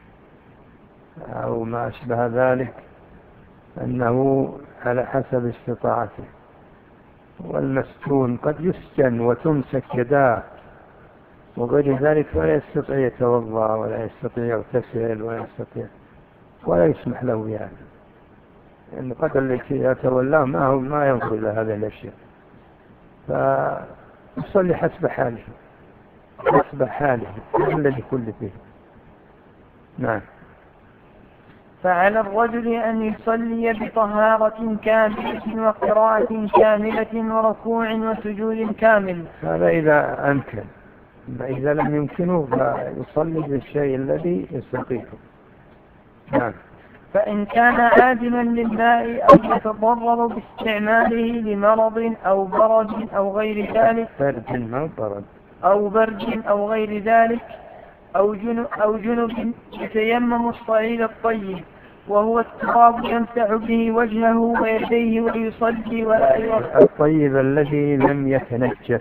أو ما أشبه ذلك أنه على حسب استطاعته، والمسجون قد يسجن وتمسك يداه وغير ذلك ولا يستطيع يتوضأ ولا يستطيع يغتسل ولا يسمح له بهذا، لأن قد التي يتولاه ما ينظر إلى هذه الأشياء، فيصلي حسب حاله الذي كل فيه. نعم. فعلى الرجل أن يصلي بطهارة كاملة وقراءة كاملة وركوع وسجود كامل، هذا إذا أمكن، إذا لم يمكنه فيصلي بالشيء الذي يستطيعه. نعم. فإن كان عادما للماء أو يتضرر باستعماله لمرض أو برد أو غير ذلك، أو برد أو غير ذلك أو جنب، يتيمم الصعيد الطيب وهو التراب يمسح به وجهه ويديه ويصلي ولا يوقف. الطيب الذي لم يتنجس،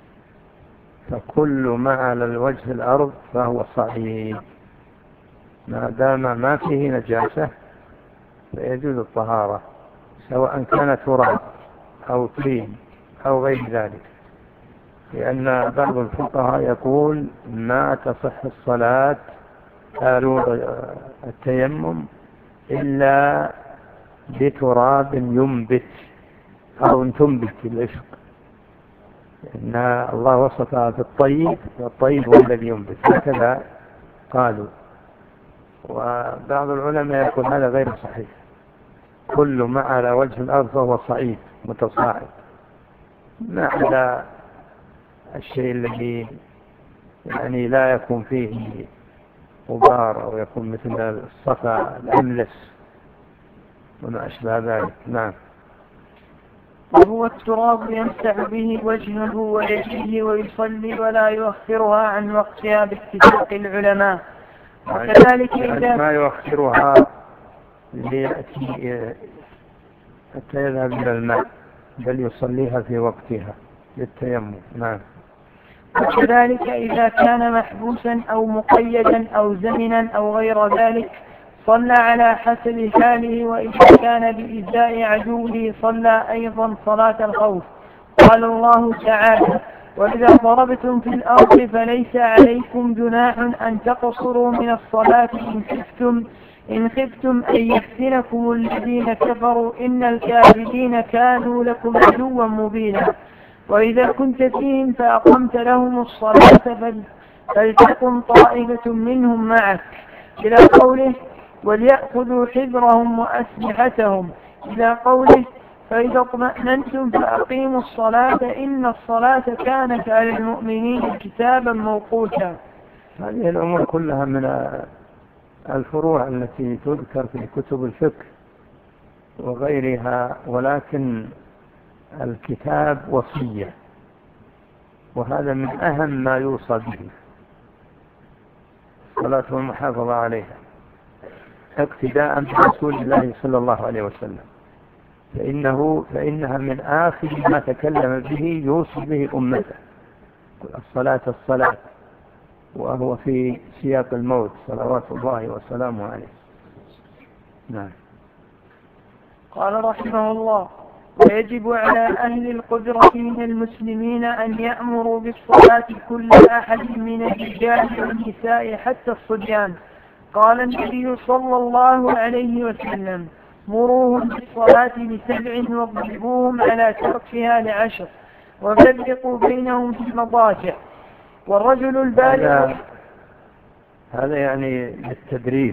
فكل ما على الوجه الأرض فهو صعيد ما دام ما فيه نجاسة فيجوز الطهارة، سواء كان تراب أو طين أو غير ذلك، لأن بعض الفقهاء يقول ما تصح الصلاة التيمم إلا بتراب ينبت أو تنبت العشق، إن الله وصفها في الطيب، والطيب هو الذي ينبت، هكذا قالوا. وبعض العلماء يقول هذا غير صحيح، كل ما على وجه الأرض فهو صعيد متصاعد، ما عدا الشيء الذي يعني لا يكون فيه غبار أو يكون مثل الصفا الأملس وما أشبه ذلك. نعم. وهو التراب يمسح به وجهه ويديه ويصلي ولا يؤخرها عن وقتها باتفاق العلماء. وكذلك يعني ما يؤخرها ليأتي حتى يذهب إلى الماء، بل يصليها في وقتها للتيمم. نعم. وكذلك إذا كان محبوسا أو مقيدا أو زمنا أو غير ذلك صلى على حسب حاله، وإذا كان بإزاء عدوه صلى أيضا صلاة الخوف. قال الله تعالى: وإذا ضربتم في الأرض فليس عليكم جناح أن تقصروا من الصلاة إن خفتم أن يفتنكم الذين كفروا إن الكافرين كانوا لكم عدوا مبينا. وإذا كنت فيهم فأقمت لهم الصلاة فلتقم طائفة منهم معك إلى قوله: وليأخذوا حذرهم وأسلحتهم إلى قوله: فإذا اطمأننتم فأقيموا الصلاة إن الصلاة كانت على المؤمنين كتابا موقوتا. هذه الأمور كلها من الفروع التي تذكر في كتب الفقه وغيرها، ولكن الكتاب وصية، وهذا من أهم ما يوصى به الصلاة والمحافظة عليها اقتداء برسول الله صلى الله عليه وسلم، فإنها من آخر ما تكلم به يوصي به أمته. الصلاة وهو في سياق الموت صلوات الله وسلامه عليه. نعم. قال رحمه الله: ويجب على أهل القدرة من المسلمين أن يأمروا بالصلاة كل أحد من الرجال والنساء حتى الصبيان. قال النبي صلى الله عليه وسلم: مروهم بالصلاة ل7 واضربوهم على تركها ل10 وفرقوا بينهم في المضاجع. والرجل البالغ هذا يعني للتدريب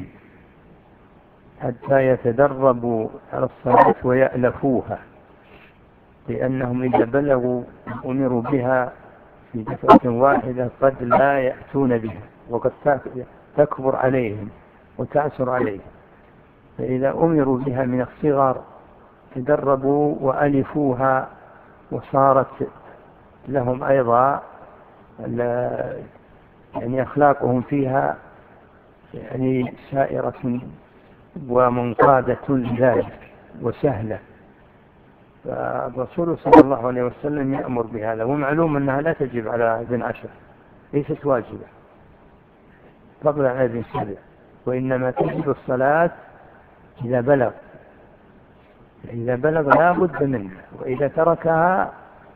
حتى يتدربوا على الصلاة ويألفوها، لأنهم إذا بلغوا أمروا بها في دفعة واحدة قد لا يأتون بها وقد تكبر عليهم وتعسر عليهم، فإذا أمروا بها من الصغر تدربوا وألفوها وصارت لهم أيضا يعني أخلاقهم فيها يعني سائرة ومنقادة لذلك وسهلة. فالرسول صلى الله عليه وسلم يأمر بهذا، ومعلوم أنها لا تجب على ابن 10، ليست واجبة فضلا عن ابن 7، وإنما تجب الصلاة إذا بلغ لا بد منها، وإذا تركها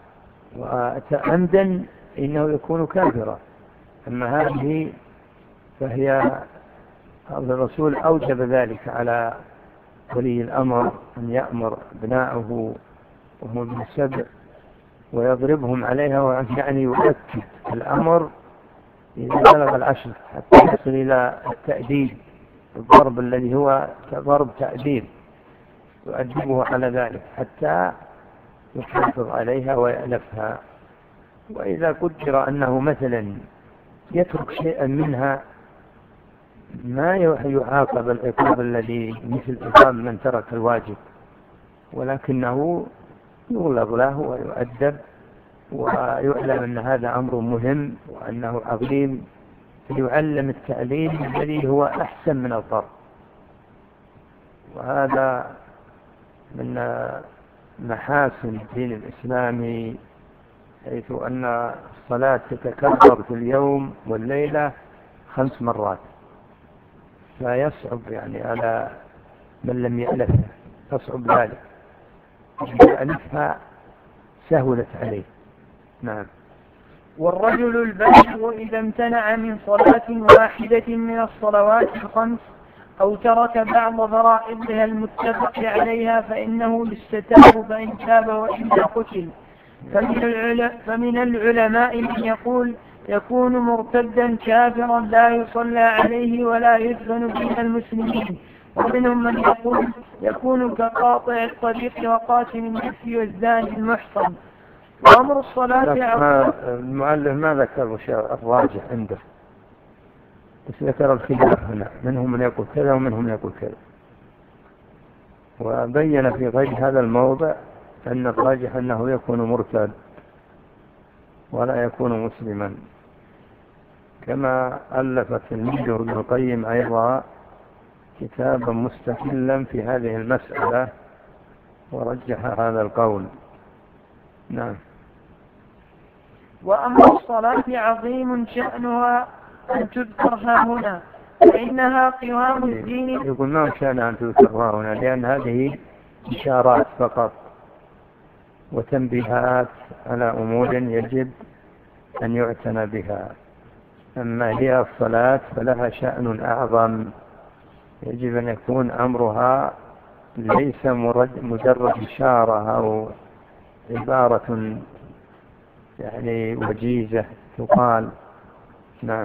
وتعمدا إنه يكون كافرا. أما هذه فهي الرسول أوجب ذلك على ولي الأمر أن يأمر أبناءه وهم ابن 7 ويضربهم عليها، ويعني يؤكد الأمر إذا بلغ 10 حتى يصل إلى التأديب، الضرب الذي هو ضرب تأديب يؤدبه على ذلك حتى يحافظ عليها ويألفها. وإذا قدر أنه مثلا يترك شيئا منها ما يعاقب العقاب الذي مثل عقاب من ترك الواجب، ولكنه يغلظ له ويؤدب ويعلم أن هذا أمر مهم وأنه عظيم، فيعلم التعليم الذي هو أحسن من الضرب. وهذا من محاسن الدين الإسلامي، حيث أن الصلاة تتكرر في اليوم والليلة 5 مرات، فيصعب يعني على من لم يألفها، تصعب ذلك، يألفها سهلت عليه. نعم. والرجل البالغ إذا امتنع من صلاة واحدة من الصلوات ال5 أو ترك بعض فرائضها المتفق عليها فإنه يستتاب فإن تاب وإلا قتل. فمن العلماء من يقول يكون مرتدا كافرا لا يصلى عليه ولا يدفن بين المسلمين. ومنهم من يقول يكون كقاطع الطريق وقاتل النفس والزاني المحصن. وأمر الصلاة المؤلف ما ذكر الراجح عنده، بس ذكر الخلاف هنا، منهم من يقول كذا ومنهم من يقول كذا، وبين في غير هذا الموضع أن الراجح أنه يكون مرتد ولا يكون مسلما، كما ألف تلميذه ابن القيم أيضا كتابا مستقلا في هذه المسألة ورجح هذا القول. نعم. وأمر الصلاة عظيم شأنها أن تذكر هنا، فإنها قوام الدين. يقول ما كان أن تذكر هنا لأن هذه إشارات فقط وتنبيهات على أمور يجب أن يعتنى بها. أما هي الصلاة فلها شأن أعظم، يجب أن يكون أمرها ليس مجرد إشارة أو عبارة يعني وجيزة تقال. نعم.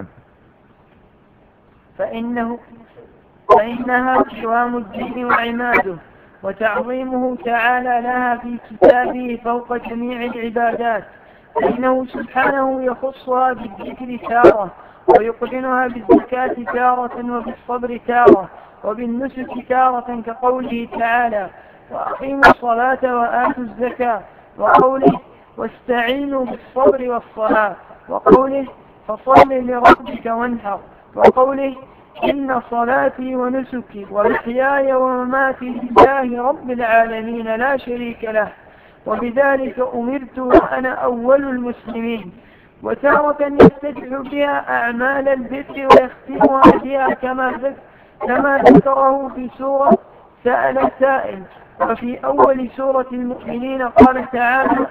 فإنها قوام الدين وعماده، وتعظيمه تعالى لها في كتابه فوق جميع العبادات، فإنه سبحانه يخصها بالذكر تارة، ويقرنها بالزكاة تارة، وبالصبر تارة، وبالنسك تارة، كقوله تعالى: وأقيموا الصلاة وآتوا الزكاة، وقوله: واستعينوا بالصبر والصلاة، وقوله: فصل لربك وانحر، وقوله: إن صلاتي ونسكي ومحياي ومماتي لله رب العالمين لا شريك له، وبذلك أمرت وأنا أول المسلمين. وتارة يفتتح بها أعمال البر ويختمها بها كما ذكره في سورة سأل السائل. وفي أول سورة المؤمنين قال تعالى: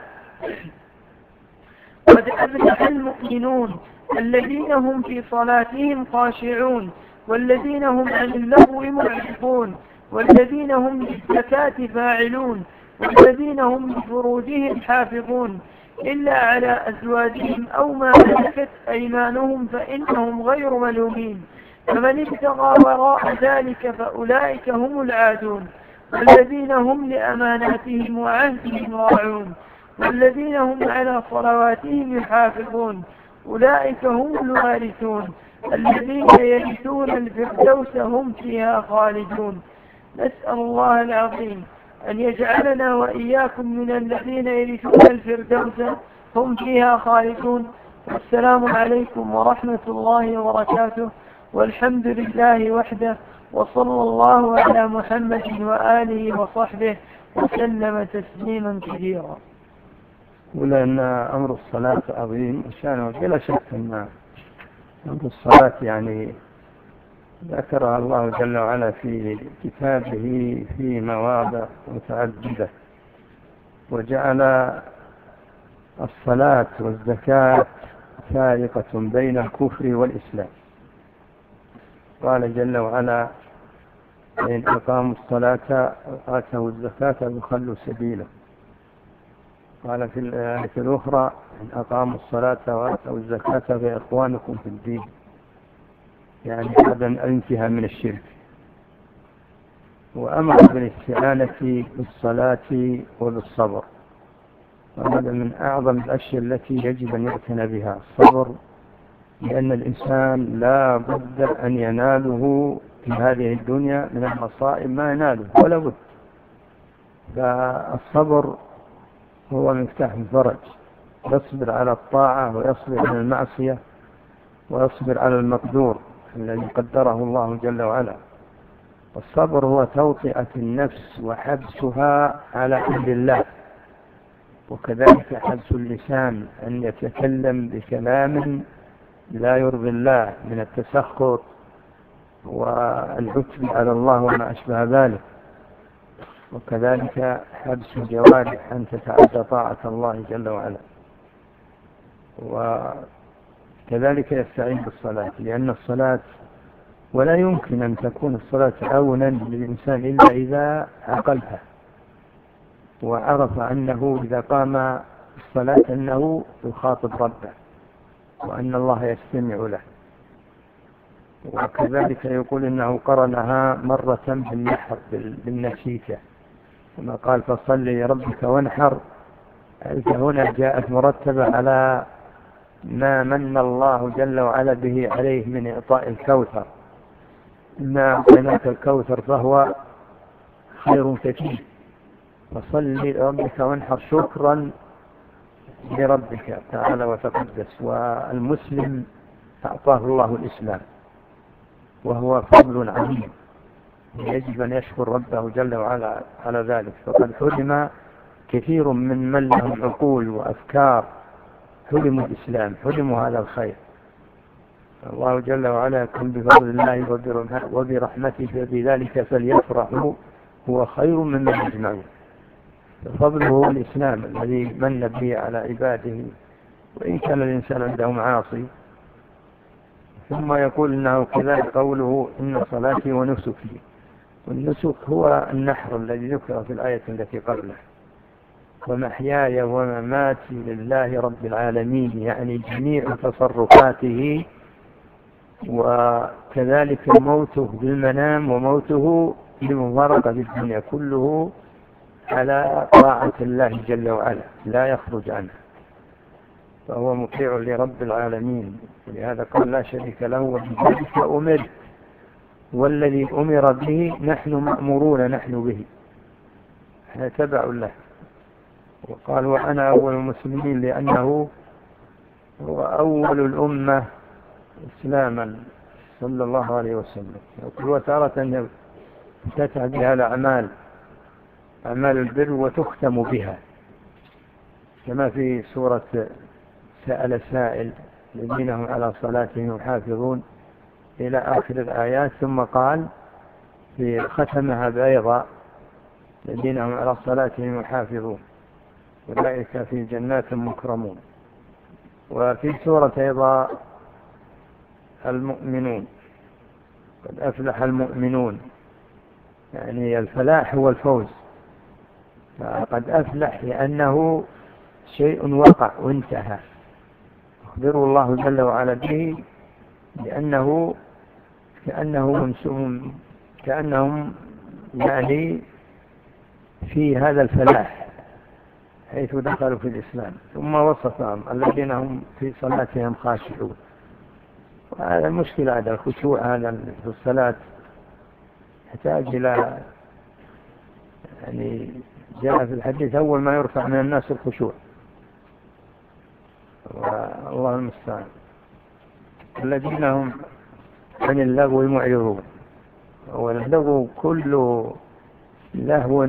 قد أفلح المؤمنون الذين هم في صلاتهم خاشعون، والذين هم عن اللغو معرضون، والذين هم للزكاة فاعلون، والذين هم لفروجهم حافظون إلا على أزواجهم أو ما ملكت أيمانهم فإنهم غير ملومين، فمن ابتغى وراء ذلك فأولئك هم العادون، والذين هم لأماناتهم وعهدهم راعون، والذين هم على صلواتهم يحافظون أولئك هم الوارثون الذين يرثون الفردوس هم فيها خالدون. نسأل الله العظيم أن يجعلنا وإياكم من الذين يرثون الفردوس هم فيها خالدون. والسلام عليكم ورحمة الله وبركاته، والحمد لله وحده، وصلى الله على محمد وآله وصحبه وسلم تسليما كثيرا. ولأن أمر الصلاة عظيم وشأنه بلا شك أن أمر الصلاة يعني ذكرها الله جل وعلا في كتابه في مواضع متعددة، وجعل الصلاة والزكاة فارقة بين الكفر والإسلام. قال جل وعلا: إن أقاموا الصلاة وآتوا الزكاة فخلوا سبيله. قال في الآية الأخرى: إن أقاموا الصلاة وآتوا الزكاة فإخوانكم في الدين، يعني هذا الانتهاء من الشرك. وأمر بالاستعانة بالصلاة وبالصبر، وهذا من أعظم الأشياء التي يجب أن يعتنى بها، الصبر، لأن الإنسان لا بد أن يناله في هذه الدنيا من المصائب ما يناله ولا بد. فالصبر هو مفتاح الفرج، يصبر على الطاعة ويصبر على المعصية ويصبر على المقدور الذي قدره الله جل وعلا. والصبر هو توطئة النفس وحبسها على أمر الله، وكذلك حبس اللسان أن يتكلم بكلام لا يرضي الله من التسخط والعتب على الله وما أشبه ذلك، وكذلك حبس الجوارح أن تتعدى طاعة الله جل وعلا. وكذلك يستعين بالصلاة، لأن الصلاة ولا يمكن أن تكون الصلاة عونا للإنسان إلا إذا عقلها وعرف أنه إذا قام الصلاة أنه يخاطب ربه، وأن الله يستمع له. وكذلك يقول إنه قرنها مرة بالنحر بالنسيكة، كما قال فصل لربك وانحر. هنا جاءت مرتبة على ما من الله جل وعلا به عليه من إعطاء الكوثر. إنا أعطيناك الكوثر فهو خير كثير، فصل لربك وانحر شكرا لربك تعالى وتقدس. والمسلم أعطاه الله الإسلام وهو فضل عظيم، يجب أن يشكر ربه جل وعلا على ذلك. فقد حرم كثير من لهم عقول وأفكار، حرموا الإسلام، حرموا هذا الخير. الله جل وعلا يقول بفضل الله وبرحمته فبذلك فليفرحوا هو خير مما يجمعون. فضله هو الإسلام الذي من به على عباده، وإن كان الإنسان عنده معاصي. ثم يقول إنه كذلك قوله إن صلاتي ونسكي. والنسك هو النحر الذي ذكر في الآية التي قبله. ومحياي ومماتي لله رب العالمين، يعني جميع تصرفاته، وكذلك موته بالمنام وموته بمفارقة الدنيا، كله على طاعة الله جل وعلا لا يخرج عنه، فهو مطيع لرب العالمين. ولهذا قال لا شريك له وبذلك أمر، والذي أمر به نحن مأمورون نحن به، احنا تبع له. وقال وأنا أول المسلمين لأنه هو أول الأمة إسلاما صلى الله عليه وسلم. وتارة أن تتعب بها الأعمال، أعمال البر وتختم بها، كما في سورة سأل سائل الذين هم على صلاتهم يحافظون إلى آخر الآيات. ثم قال في ختمها بأيضا الذين هم على صلاتهم يحافظون أولئك في جنات مكرمون. وفي سورة أيضا المؤمنون قد أفلح المؤمنون، يعني الفلاح هو الفوز. قد أفلح لأنه شيء وقع وانتهى، أخبروا الله جل وعلا به لأنه كأنهم يعني في هذا الفلاح حيث دخلوا في الإسلام. ثم وصفهم الذين هم في صلاتهم خاشعون. وهذا المشكلة، هذا الخشوع هذا في الصلاة يحتاج إلى، يعني جاء في الحديث أول ما يرفع من الناس الخشوع، والله المستعان. الذين هم عن اللغو معرضون، واللغو كله لهو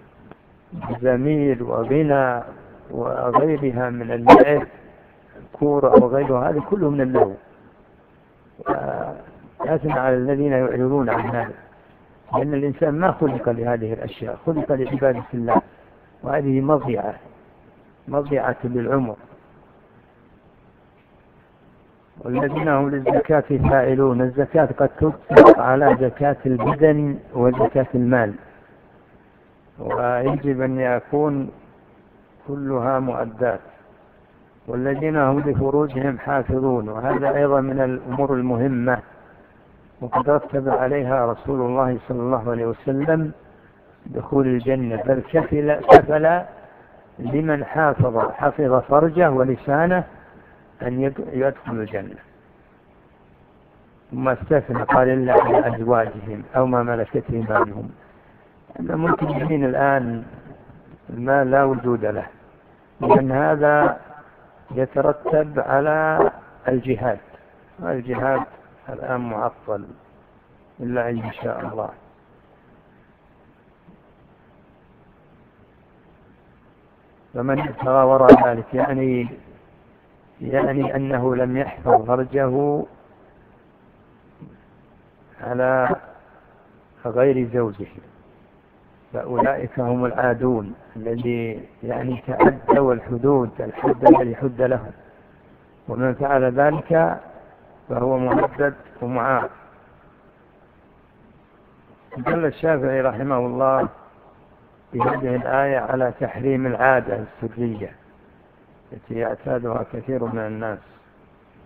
بزمير وغنى وغيرها من اللعب، كورة وغيرها، هذا كله من اللغو. وأثنى على الذين يعرضون عن هذا، لأن الإنسان ما خلق لهذه الأشياء، خلق لعبادة الله، وهذه مضيعة للعمر. والذين هم للزكاة فاعلون. الزكاة قد تطلق على زكاة البدن وزكاة المال، ويجب أن يكون كلها مؤدات. والذين هم لفروجهم حافظون، وهذا أيضا من الأمور المهمة، وقد رتب عليها رسول الله صلى الله عليه وسلم دخول الجنة، بل كفل لمن حفظ فرجه ولسانه أن يدخل الجنة. ثم استثنى قال إلا على أزواجهم أو ما ملكت إيمانهم. أن ملتزمين الآن ما لا وجود له، لأن هذا يترتب على الجهاد، والجهاد الآن معطل إلا إن شاء الله. فمن ابتغى وراء ذلك يعني أنه لم يحفظ فرجه على غير زوجه، فأولئك هم العادون الذي يعني تعدوا الحدود، الحد الذي حد له، ومن فعل ذلك فهو مهدد ومعاق. دل الشافعي رحمه الله في هذه الآية على تحريم العادة السرية التي يعتادها كثير من الناس،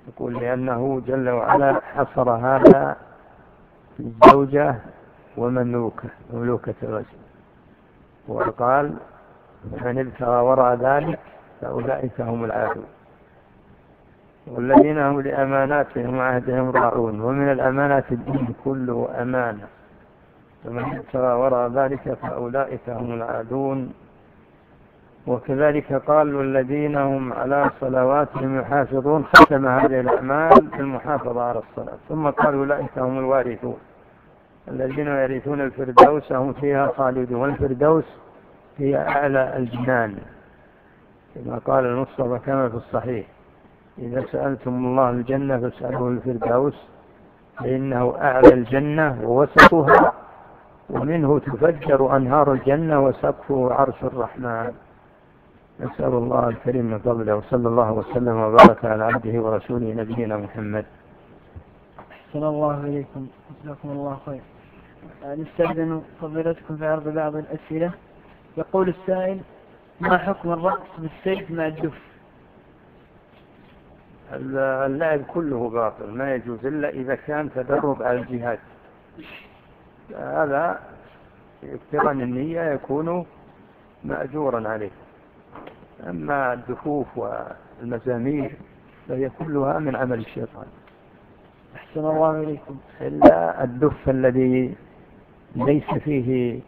يقول لأنه جل وعلا حصر هذا في الزوجة ومملوكة الرجل، وقال من ابتغى وراء ذلك فأولئك هم العادون، والذين هم لأماناتهم وعهدهم راعون، ومن الأمانات الدين كله أمانة، فمن ابتغى وراء ذلك فأولئك هم العادون. وكذلك قال والذين هم على صلواتهم يحافظون، ختم هذه الأعمال بالمحافظة على الصلاة، ثم قال أولئك هم الوارثون الذين يرثون الفردوس هم فيها خالدون، والفردوس هي أعلى الجنان كما قال المصطفى كما في الصحيح إذا سألتم الله الجنة فاسألوه الفردوس فإنه أعلى الجنة ووسطها، ومنه تفجر أنهار الجنة وسقفه عرش الرحمن. نسأل الله الكريم من فضله، وصلى الله وسلم وبارك على عبده ورسوله نبينا محمد. أحسن الله إليكم، جزاكم الله خير. نستأذن فضيلتكم في عرض بعض الأسئلة. يقول السائل: ما حكم الرقص بالسيف مع الدف؟ اللعب كله باطل، ما يجوز إلا إذا كان تدرب على الجهاد، هذا اقتران النية يكون مأجورا عليه. أما الدفوف والمزامير فهي كلها من عمل الشيطان. أحسن الله إليكم. إلا الدف الذي ليس فيه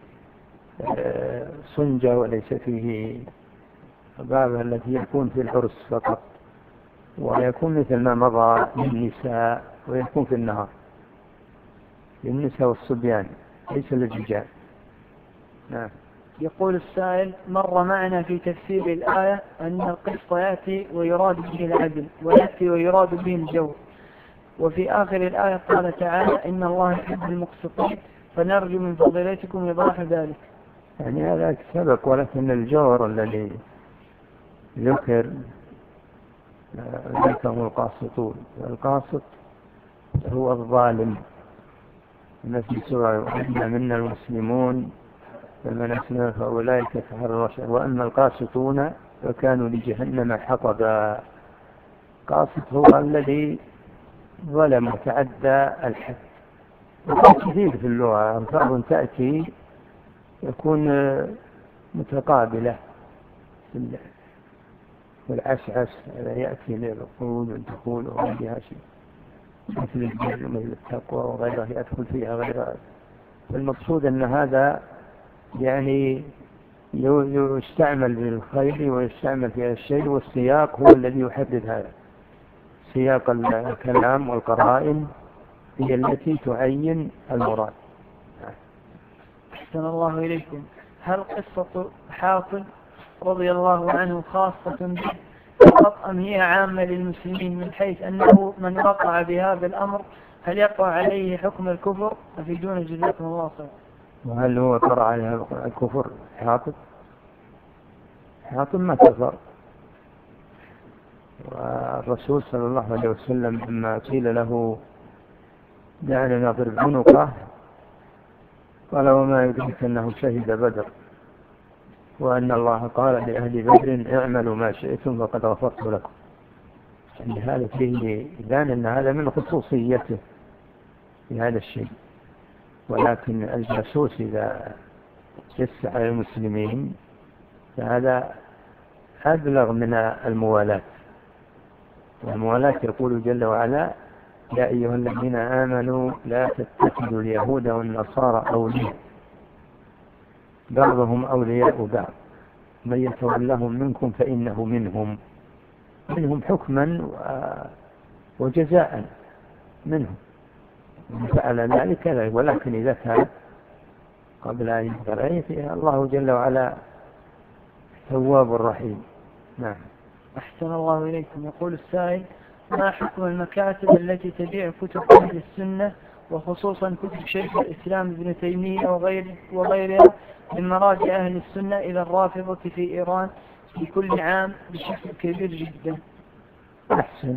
سنجة وليس فيه باب، التي يكون في العرس فقط، ويكون مثل ما مضى للنساء، ويكون في النهار للنساء والصبيان ليس للرجال. نعم. يقول السائل: مر معنا في تفسير الآية أن القسط يأتي ويراد به العدل، ويأتي ويراد به الجور، وفي آخر الآية قال تعالى: إن الله يحب المقسطين، فنرجو من فضيلتكم إيضاح ذلك. يعني هذا سبق، ولكن الجور الذي ذكر ذلك هم القاسطون، القاسط هو الظالم. في سورة وإن منا المسلمون فمن أسلم فأولئك تحروا رشدا، وأما القاسطون فكانوا لجهنم حطبا. قاسط هو الذي ظلم وتعدى الحد، كثير في اللغة ألفاظ تأتي يكون متقابلة، والعسعس يأتي للرقود والدخول وغيرها شيء، مثل البر مثل التقوى وغيرها يدخل فيها غيرها. المقصود أن هذا يعني يستعمل بالخير ويستعمل في الشيء، والسياق هو الذي يحدد هذا. سياق الكلام والقرائن هي التي تعين المراد. أحسن الله إليكم. هل قصة حاطب رضي الله عنه خاصة به فقط، أم هي عامة للمسلمين، من حيث أنه من وقع بهذا الأمر هل يقع عليه حكم الكفر؟ أفيدون جزاكم الله خير. وهل هو قرأ على الكفر؟ حاطب ما كفر، والرسول صلى الله عليه وسلم لما قيل له دعنا نضرب عنقه قال: وما يدرك أنه شهد بدر، وأن الله قال لأهل بدر اعملوا ما شئتم فقد غفرت لكم. يعني هذا فيه إذن أن هذا من خصوصيته في هذا الشيء. ولكن الجاسوس إذا جس على المسلمين فهذا أبلغ من الموالاة، والموالاة يقول جل وعلا: يا أيها الذين آمنوا لا تتخذوا اليهود والنصارى أولياء بعضهم أولياء بعض من يتولهم منكم فإنه منهم حكما وجزاء منهم فعل ذلك. ولكن إذا كان قبل أن يقدر عليه الله جل وعلا تواب رحيم. نعم. أحسن الله إليكم. يقول السائل: ما حكم المكاتب التي تبيع كتب أهل السنة، وخصوصا كتب شيخ الإسلام ابن تيمية وغيرها من مراجع أهل السنة إلى الرافضة في إيران في كل عام بشكل كبير جدا؟ أحسن،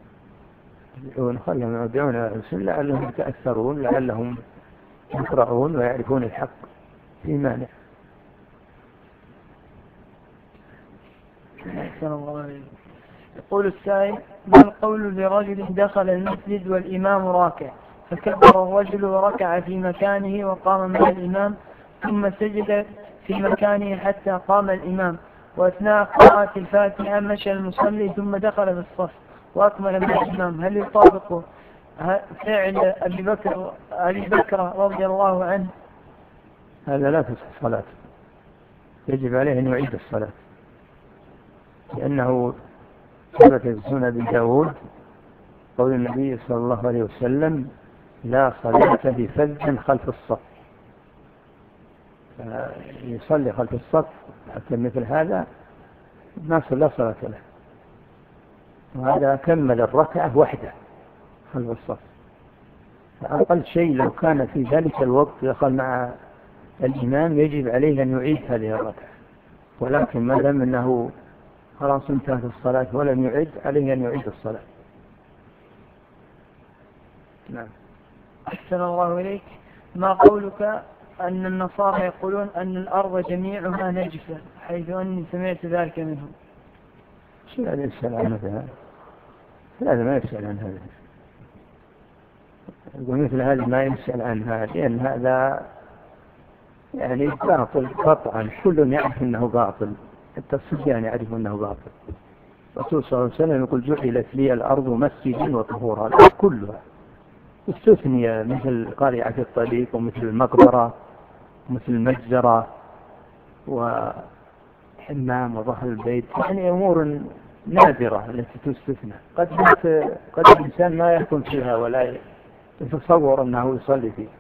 خلهم يبيعون أهل السنة لعلهم يتأثرون، لعلهم يقرؤون ويعرفون الحق، في مانع. أحسن الله إليكم. يقول السائل: ما القول لرجل دخل المسجد والإمام راكع، فكبر الرجل وركع في مكانه وقام مع الإمام، ثم سجد في مكانه حتى قام الإمام، وأثناء قراءة الفاتحة مشى المصلي ثم دخل في الصف وأكمل مع الإمام، هل يطابق فعل أبي بكر رضي الله عنه؟ هذا لا تصح صلاة، يجب عليه أن يعيد الصلاة، لأنه ثبت في سنن أبي داود قول النبي صلى الله عليه وسلم: لا صلاة لفذ خلف الصف. يصلي خلف الصف حتى مثل هذا الناس لا صلاة له، وهذا كمل الركعة وحده خلف الصف. فأقل شيء لو كان في ذلك الوقت دخل مع الإمام يجب عليه أن يعيد هذه الركعة، ولكن ما دام أنه خلاص انتهت الصلاة ولم يعد عليه أن يعيد الصلاة. نعم. أحسن الله إليك. ما قولك أن النصارى يقولون أن الأرض جميعها نجسة، حيث أني سمعت ذلك منهم؟ شو هذا يسأل عن هذا؟ هذا ما يسأل عن هذا، ومثل هذا ما يسأل عنها، لأن هذا يعني باطل قطعا، كل يعرف أنه باطل، حتى الصبيان يعرف أنه باطل. الرسول صلى الله عليه وسلم يقول: جعلت لي الأرض مسجدا وطهورا، الأرض كلها استثنية، مثل قارعة الطريق ومثل المقبرة ومثل المجزرة وحمام وظهر البيت، يعني أمور نادرة التي تستثنى، قد الإنسان ما يكون فيها ولا يتصور أنه يصلي فيها.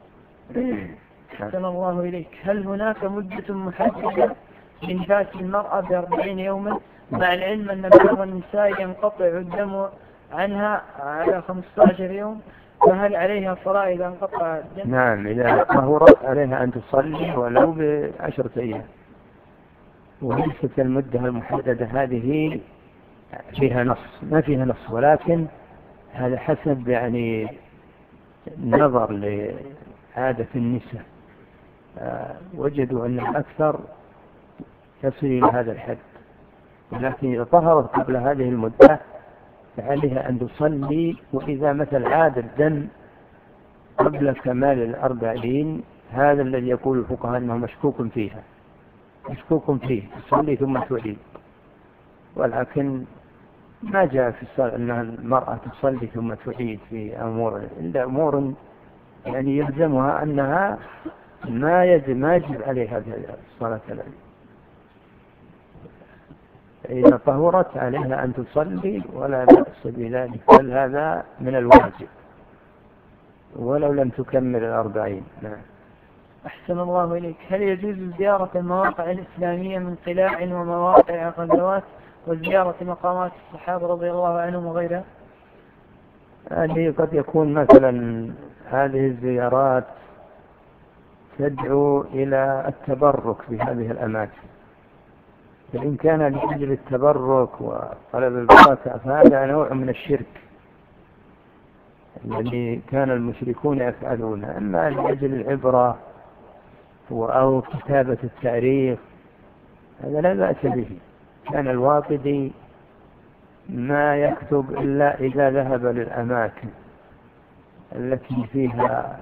أحسن الله إليك. هل هناك مدة محددة لنفاس المرأة ب40 يوما، مع العلم أن بعض النساء ينقطع الدم عنها على 15 يوم، فهل عليها صلاة إذا انقطع الدم؟ نعم، إذا طهرت عليها أن تصلي ولو ب10 أيام، وليست المدة المحددة هذه فيها نص، ما فيها نص، ولكن هذا حسب يعني نظر لعادة النساء، وجدوا أن الأكثر يصل إلى هذا الحد، ولكن إذا طهرت قبل هذه المدة فعليها أن تصلي. وإذا مثل عاد الدم قبل كمال 40، هذا الذي يقول الفقهاء أنه مشكوك فيه، تصلي ثم تعيد، ولكن ما جاء في الصلاة أن المرأة تصلي ثم تعيد في أمور يعني يلزمها أنها ما يجب عليها الصلاة العيد. إذا طهرت عليها أن تصلي ولا بأس بذلك، بل هذا من الواجب ولو لم تكمل 40. نعم. أحسن الله إليك. هل يجوز زيارة المواقع الإسلامية من قلاع ومواقع غزوات، وزيارة مقامات الصحابة رضي الله عنهم وغيرها؟ هذه قد يكون مثلا هذه الزيارات تدعو إلى التبرك بهذه الأماكن، فإن كان لأجل التبرك وطلب البركة فهذا نوع من الشرك الذي كان المشركون يفعلونه. أما لأجل العبرة أو كتابة التاريخ هذا لا بأس به. كان الواقدي ما يكتب إلا إذا ذهب للأماكن التي فيها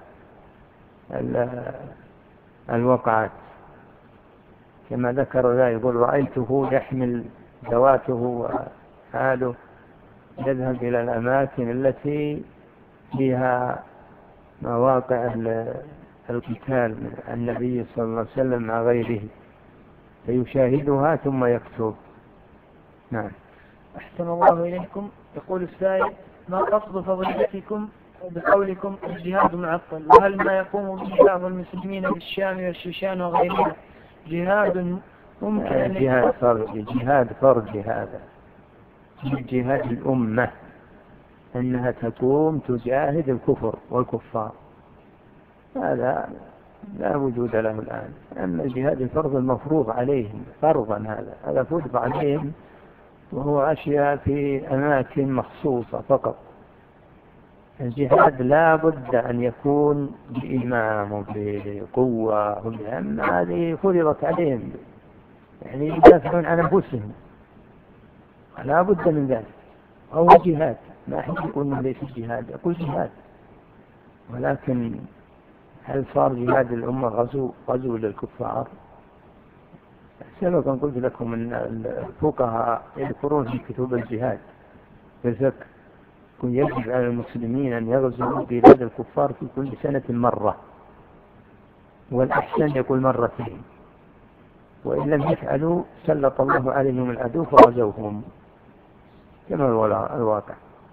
الوقعات، كما ذكر ذا، يقول: رأيته يحمل ذواته وحاله يذهب إلى الأماكن التي فيها مواقع القتال من النبي صلى الله عليه وسلم مع غيره، فيشاهدها ثم يكتب. نعم. أحسن الله إليكم. يقول السائل: ما قصد فضيلتكم بقولكم الجهاد معطل، وهل ما يقوم به بعض المسلمين بالشام والشيشان وغيرها جهاد ممكن؟ جهاد فرضي، هذا جهاد الأمة، أنها تقوم تجاهد الكفر والكفار، هذا لا وجود له الآن. أما الجهاد الفرض المفروض عليهم فرضا، هذا فرض عليهم، وهو أشياء في أماكن مخصوصة فقط. الجهاد لا بد أن يكون بإمام وبقوة، هذه فرضت عليهم، يعني يدافعون عن أنفسهم، لا بد من ذلك، أو جهاد. ما أحد يقول إنه ليس جهاد، يقول جهاد، ولكن هل صار جهاد الأمة غزو للكفار؟ سبقا قلت لكم أن الفقهاء يذكرون في كتب الجهاد بالذكر يجب على المسلمين أن يغزوا بلاد الكفار في كل سنة مرة، والأحسن يقول مرتين، وإن لم يفعلوا سلط الله عليهم العدو فغزوهم كما هو الواقع.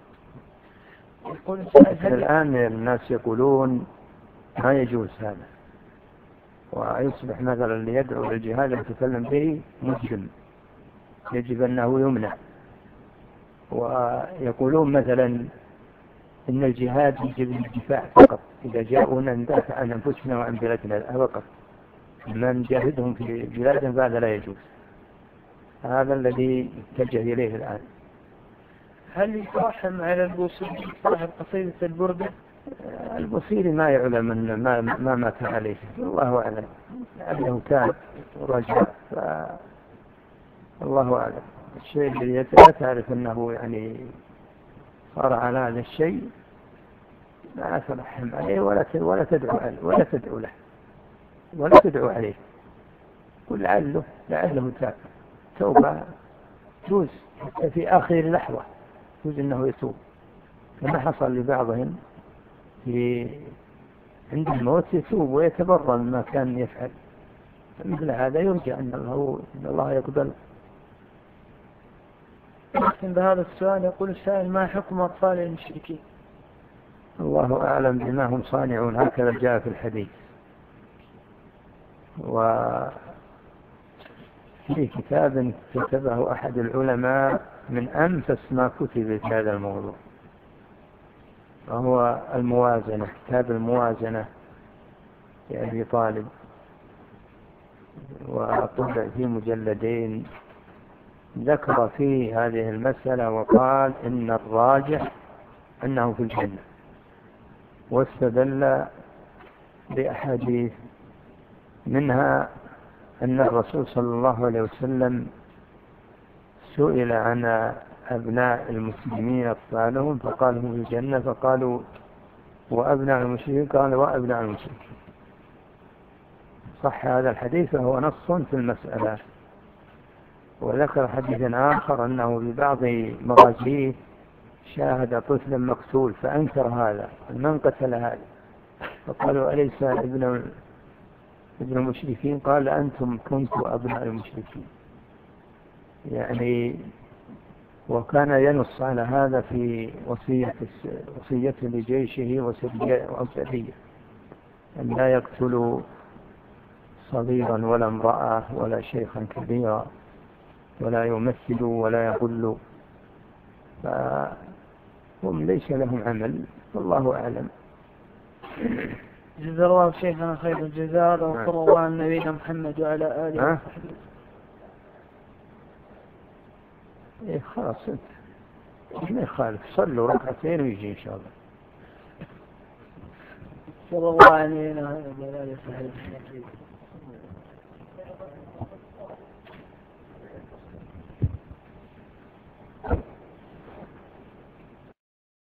الآن الناس يقولون ما يجوز هذا، ويصبح مثلا اللي يدعو للجهاد يتكلم به مجرم، يجب أنه يمنع. ويقولون مثلا إن الجهاد يجب الدفاع فقط، إذا جاءونا ندافع عن أنفسنا وعن بلادنا فقط، ما نجاهدهم في بلادهم فهذا لا يجوز. هذا الذي اتجه إليه الآن. هل يترحم على البوصيري صاحب قصيدة البردة؟ البوصيري ما يعلم ما مات عليه، الله أعلم، لأنه تاب ورجع، الله أعلم. الشيء الذي لا تعرف أنه يعني صار على هذا الشيء لا ترحم عليه ولا تدعو له ولا تدعو عليه. قل لعله تاب توبة جوز في آخر لحظة، يجوز أنه يتوب، كما حصل لبعضهم عند الموت يتوب ويتبرأ مما كان يفعل، مثل هذا يرجع أن الله يقبل. بهذا السؤال يقول السائل: ما حكم أطفال المشركين؟ الله أعلم بما هم صانعون، هكذا جاء في الحديث. وفي كتاب كتبه أحد العلماء من أنفس ما كتب في هذا الموضوع، وهو الموازنة، كتاب الموازنة لأبي طالب، وطبع في مجلدين، ذكر فيه هذه المسألة وقال إن الراجح أنه في الجنة، واستدل بأحاديث منها أن الرسول صلى الله عليه وسلم سئل عن أبناء المسلمين أطفالهم فقال هم في الجنة، فقالوا وأبناء المشركين؟ قال وأبناء المشركين. صح هذا الحديث فهو نص في المسألة. وذكر حديث آخر أنه في بعض مغازيه شاهد طفلا مقتول فأنكر هذا، من قتل هذا؟ فقالوا أليس ابن المشركين؟ قال أنتم كنتم أبناء المشركين. يعني وكان ينص على هذا في وصية لجيشه وسرية أن لا يقتلوا صغيرا ولا امرأة ولا شيخا كبيرا ولا يمثلوا ولا يغلوا، فهم ليس لهم عمل، والله أعلم. جزا الله شيخنا خير الجزاء، وصلى الله على نبينا محمد وعلى آله وصحبه. خلاص ما يخالف، صلوا ركعتين ويجي إن شاء الله. صلى الله عليه وسلم.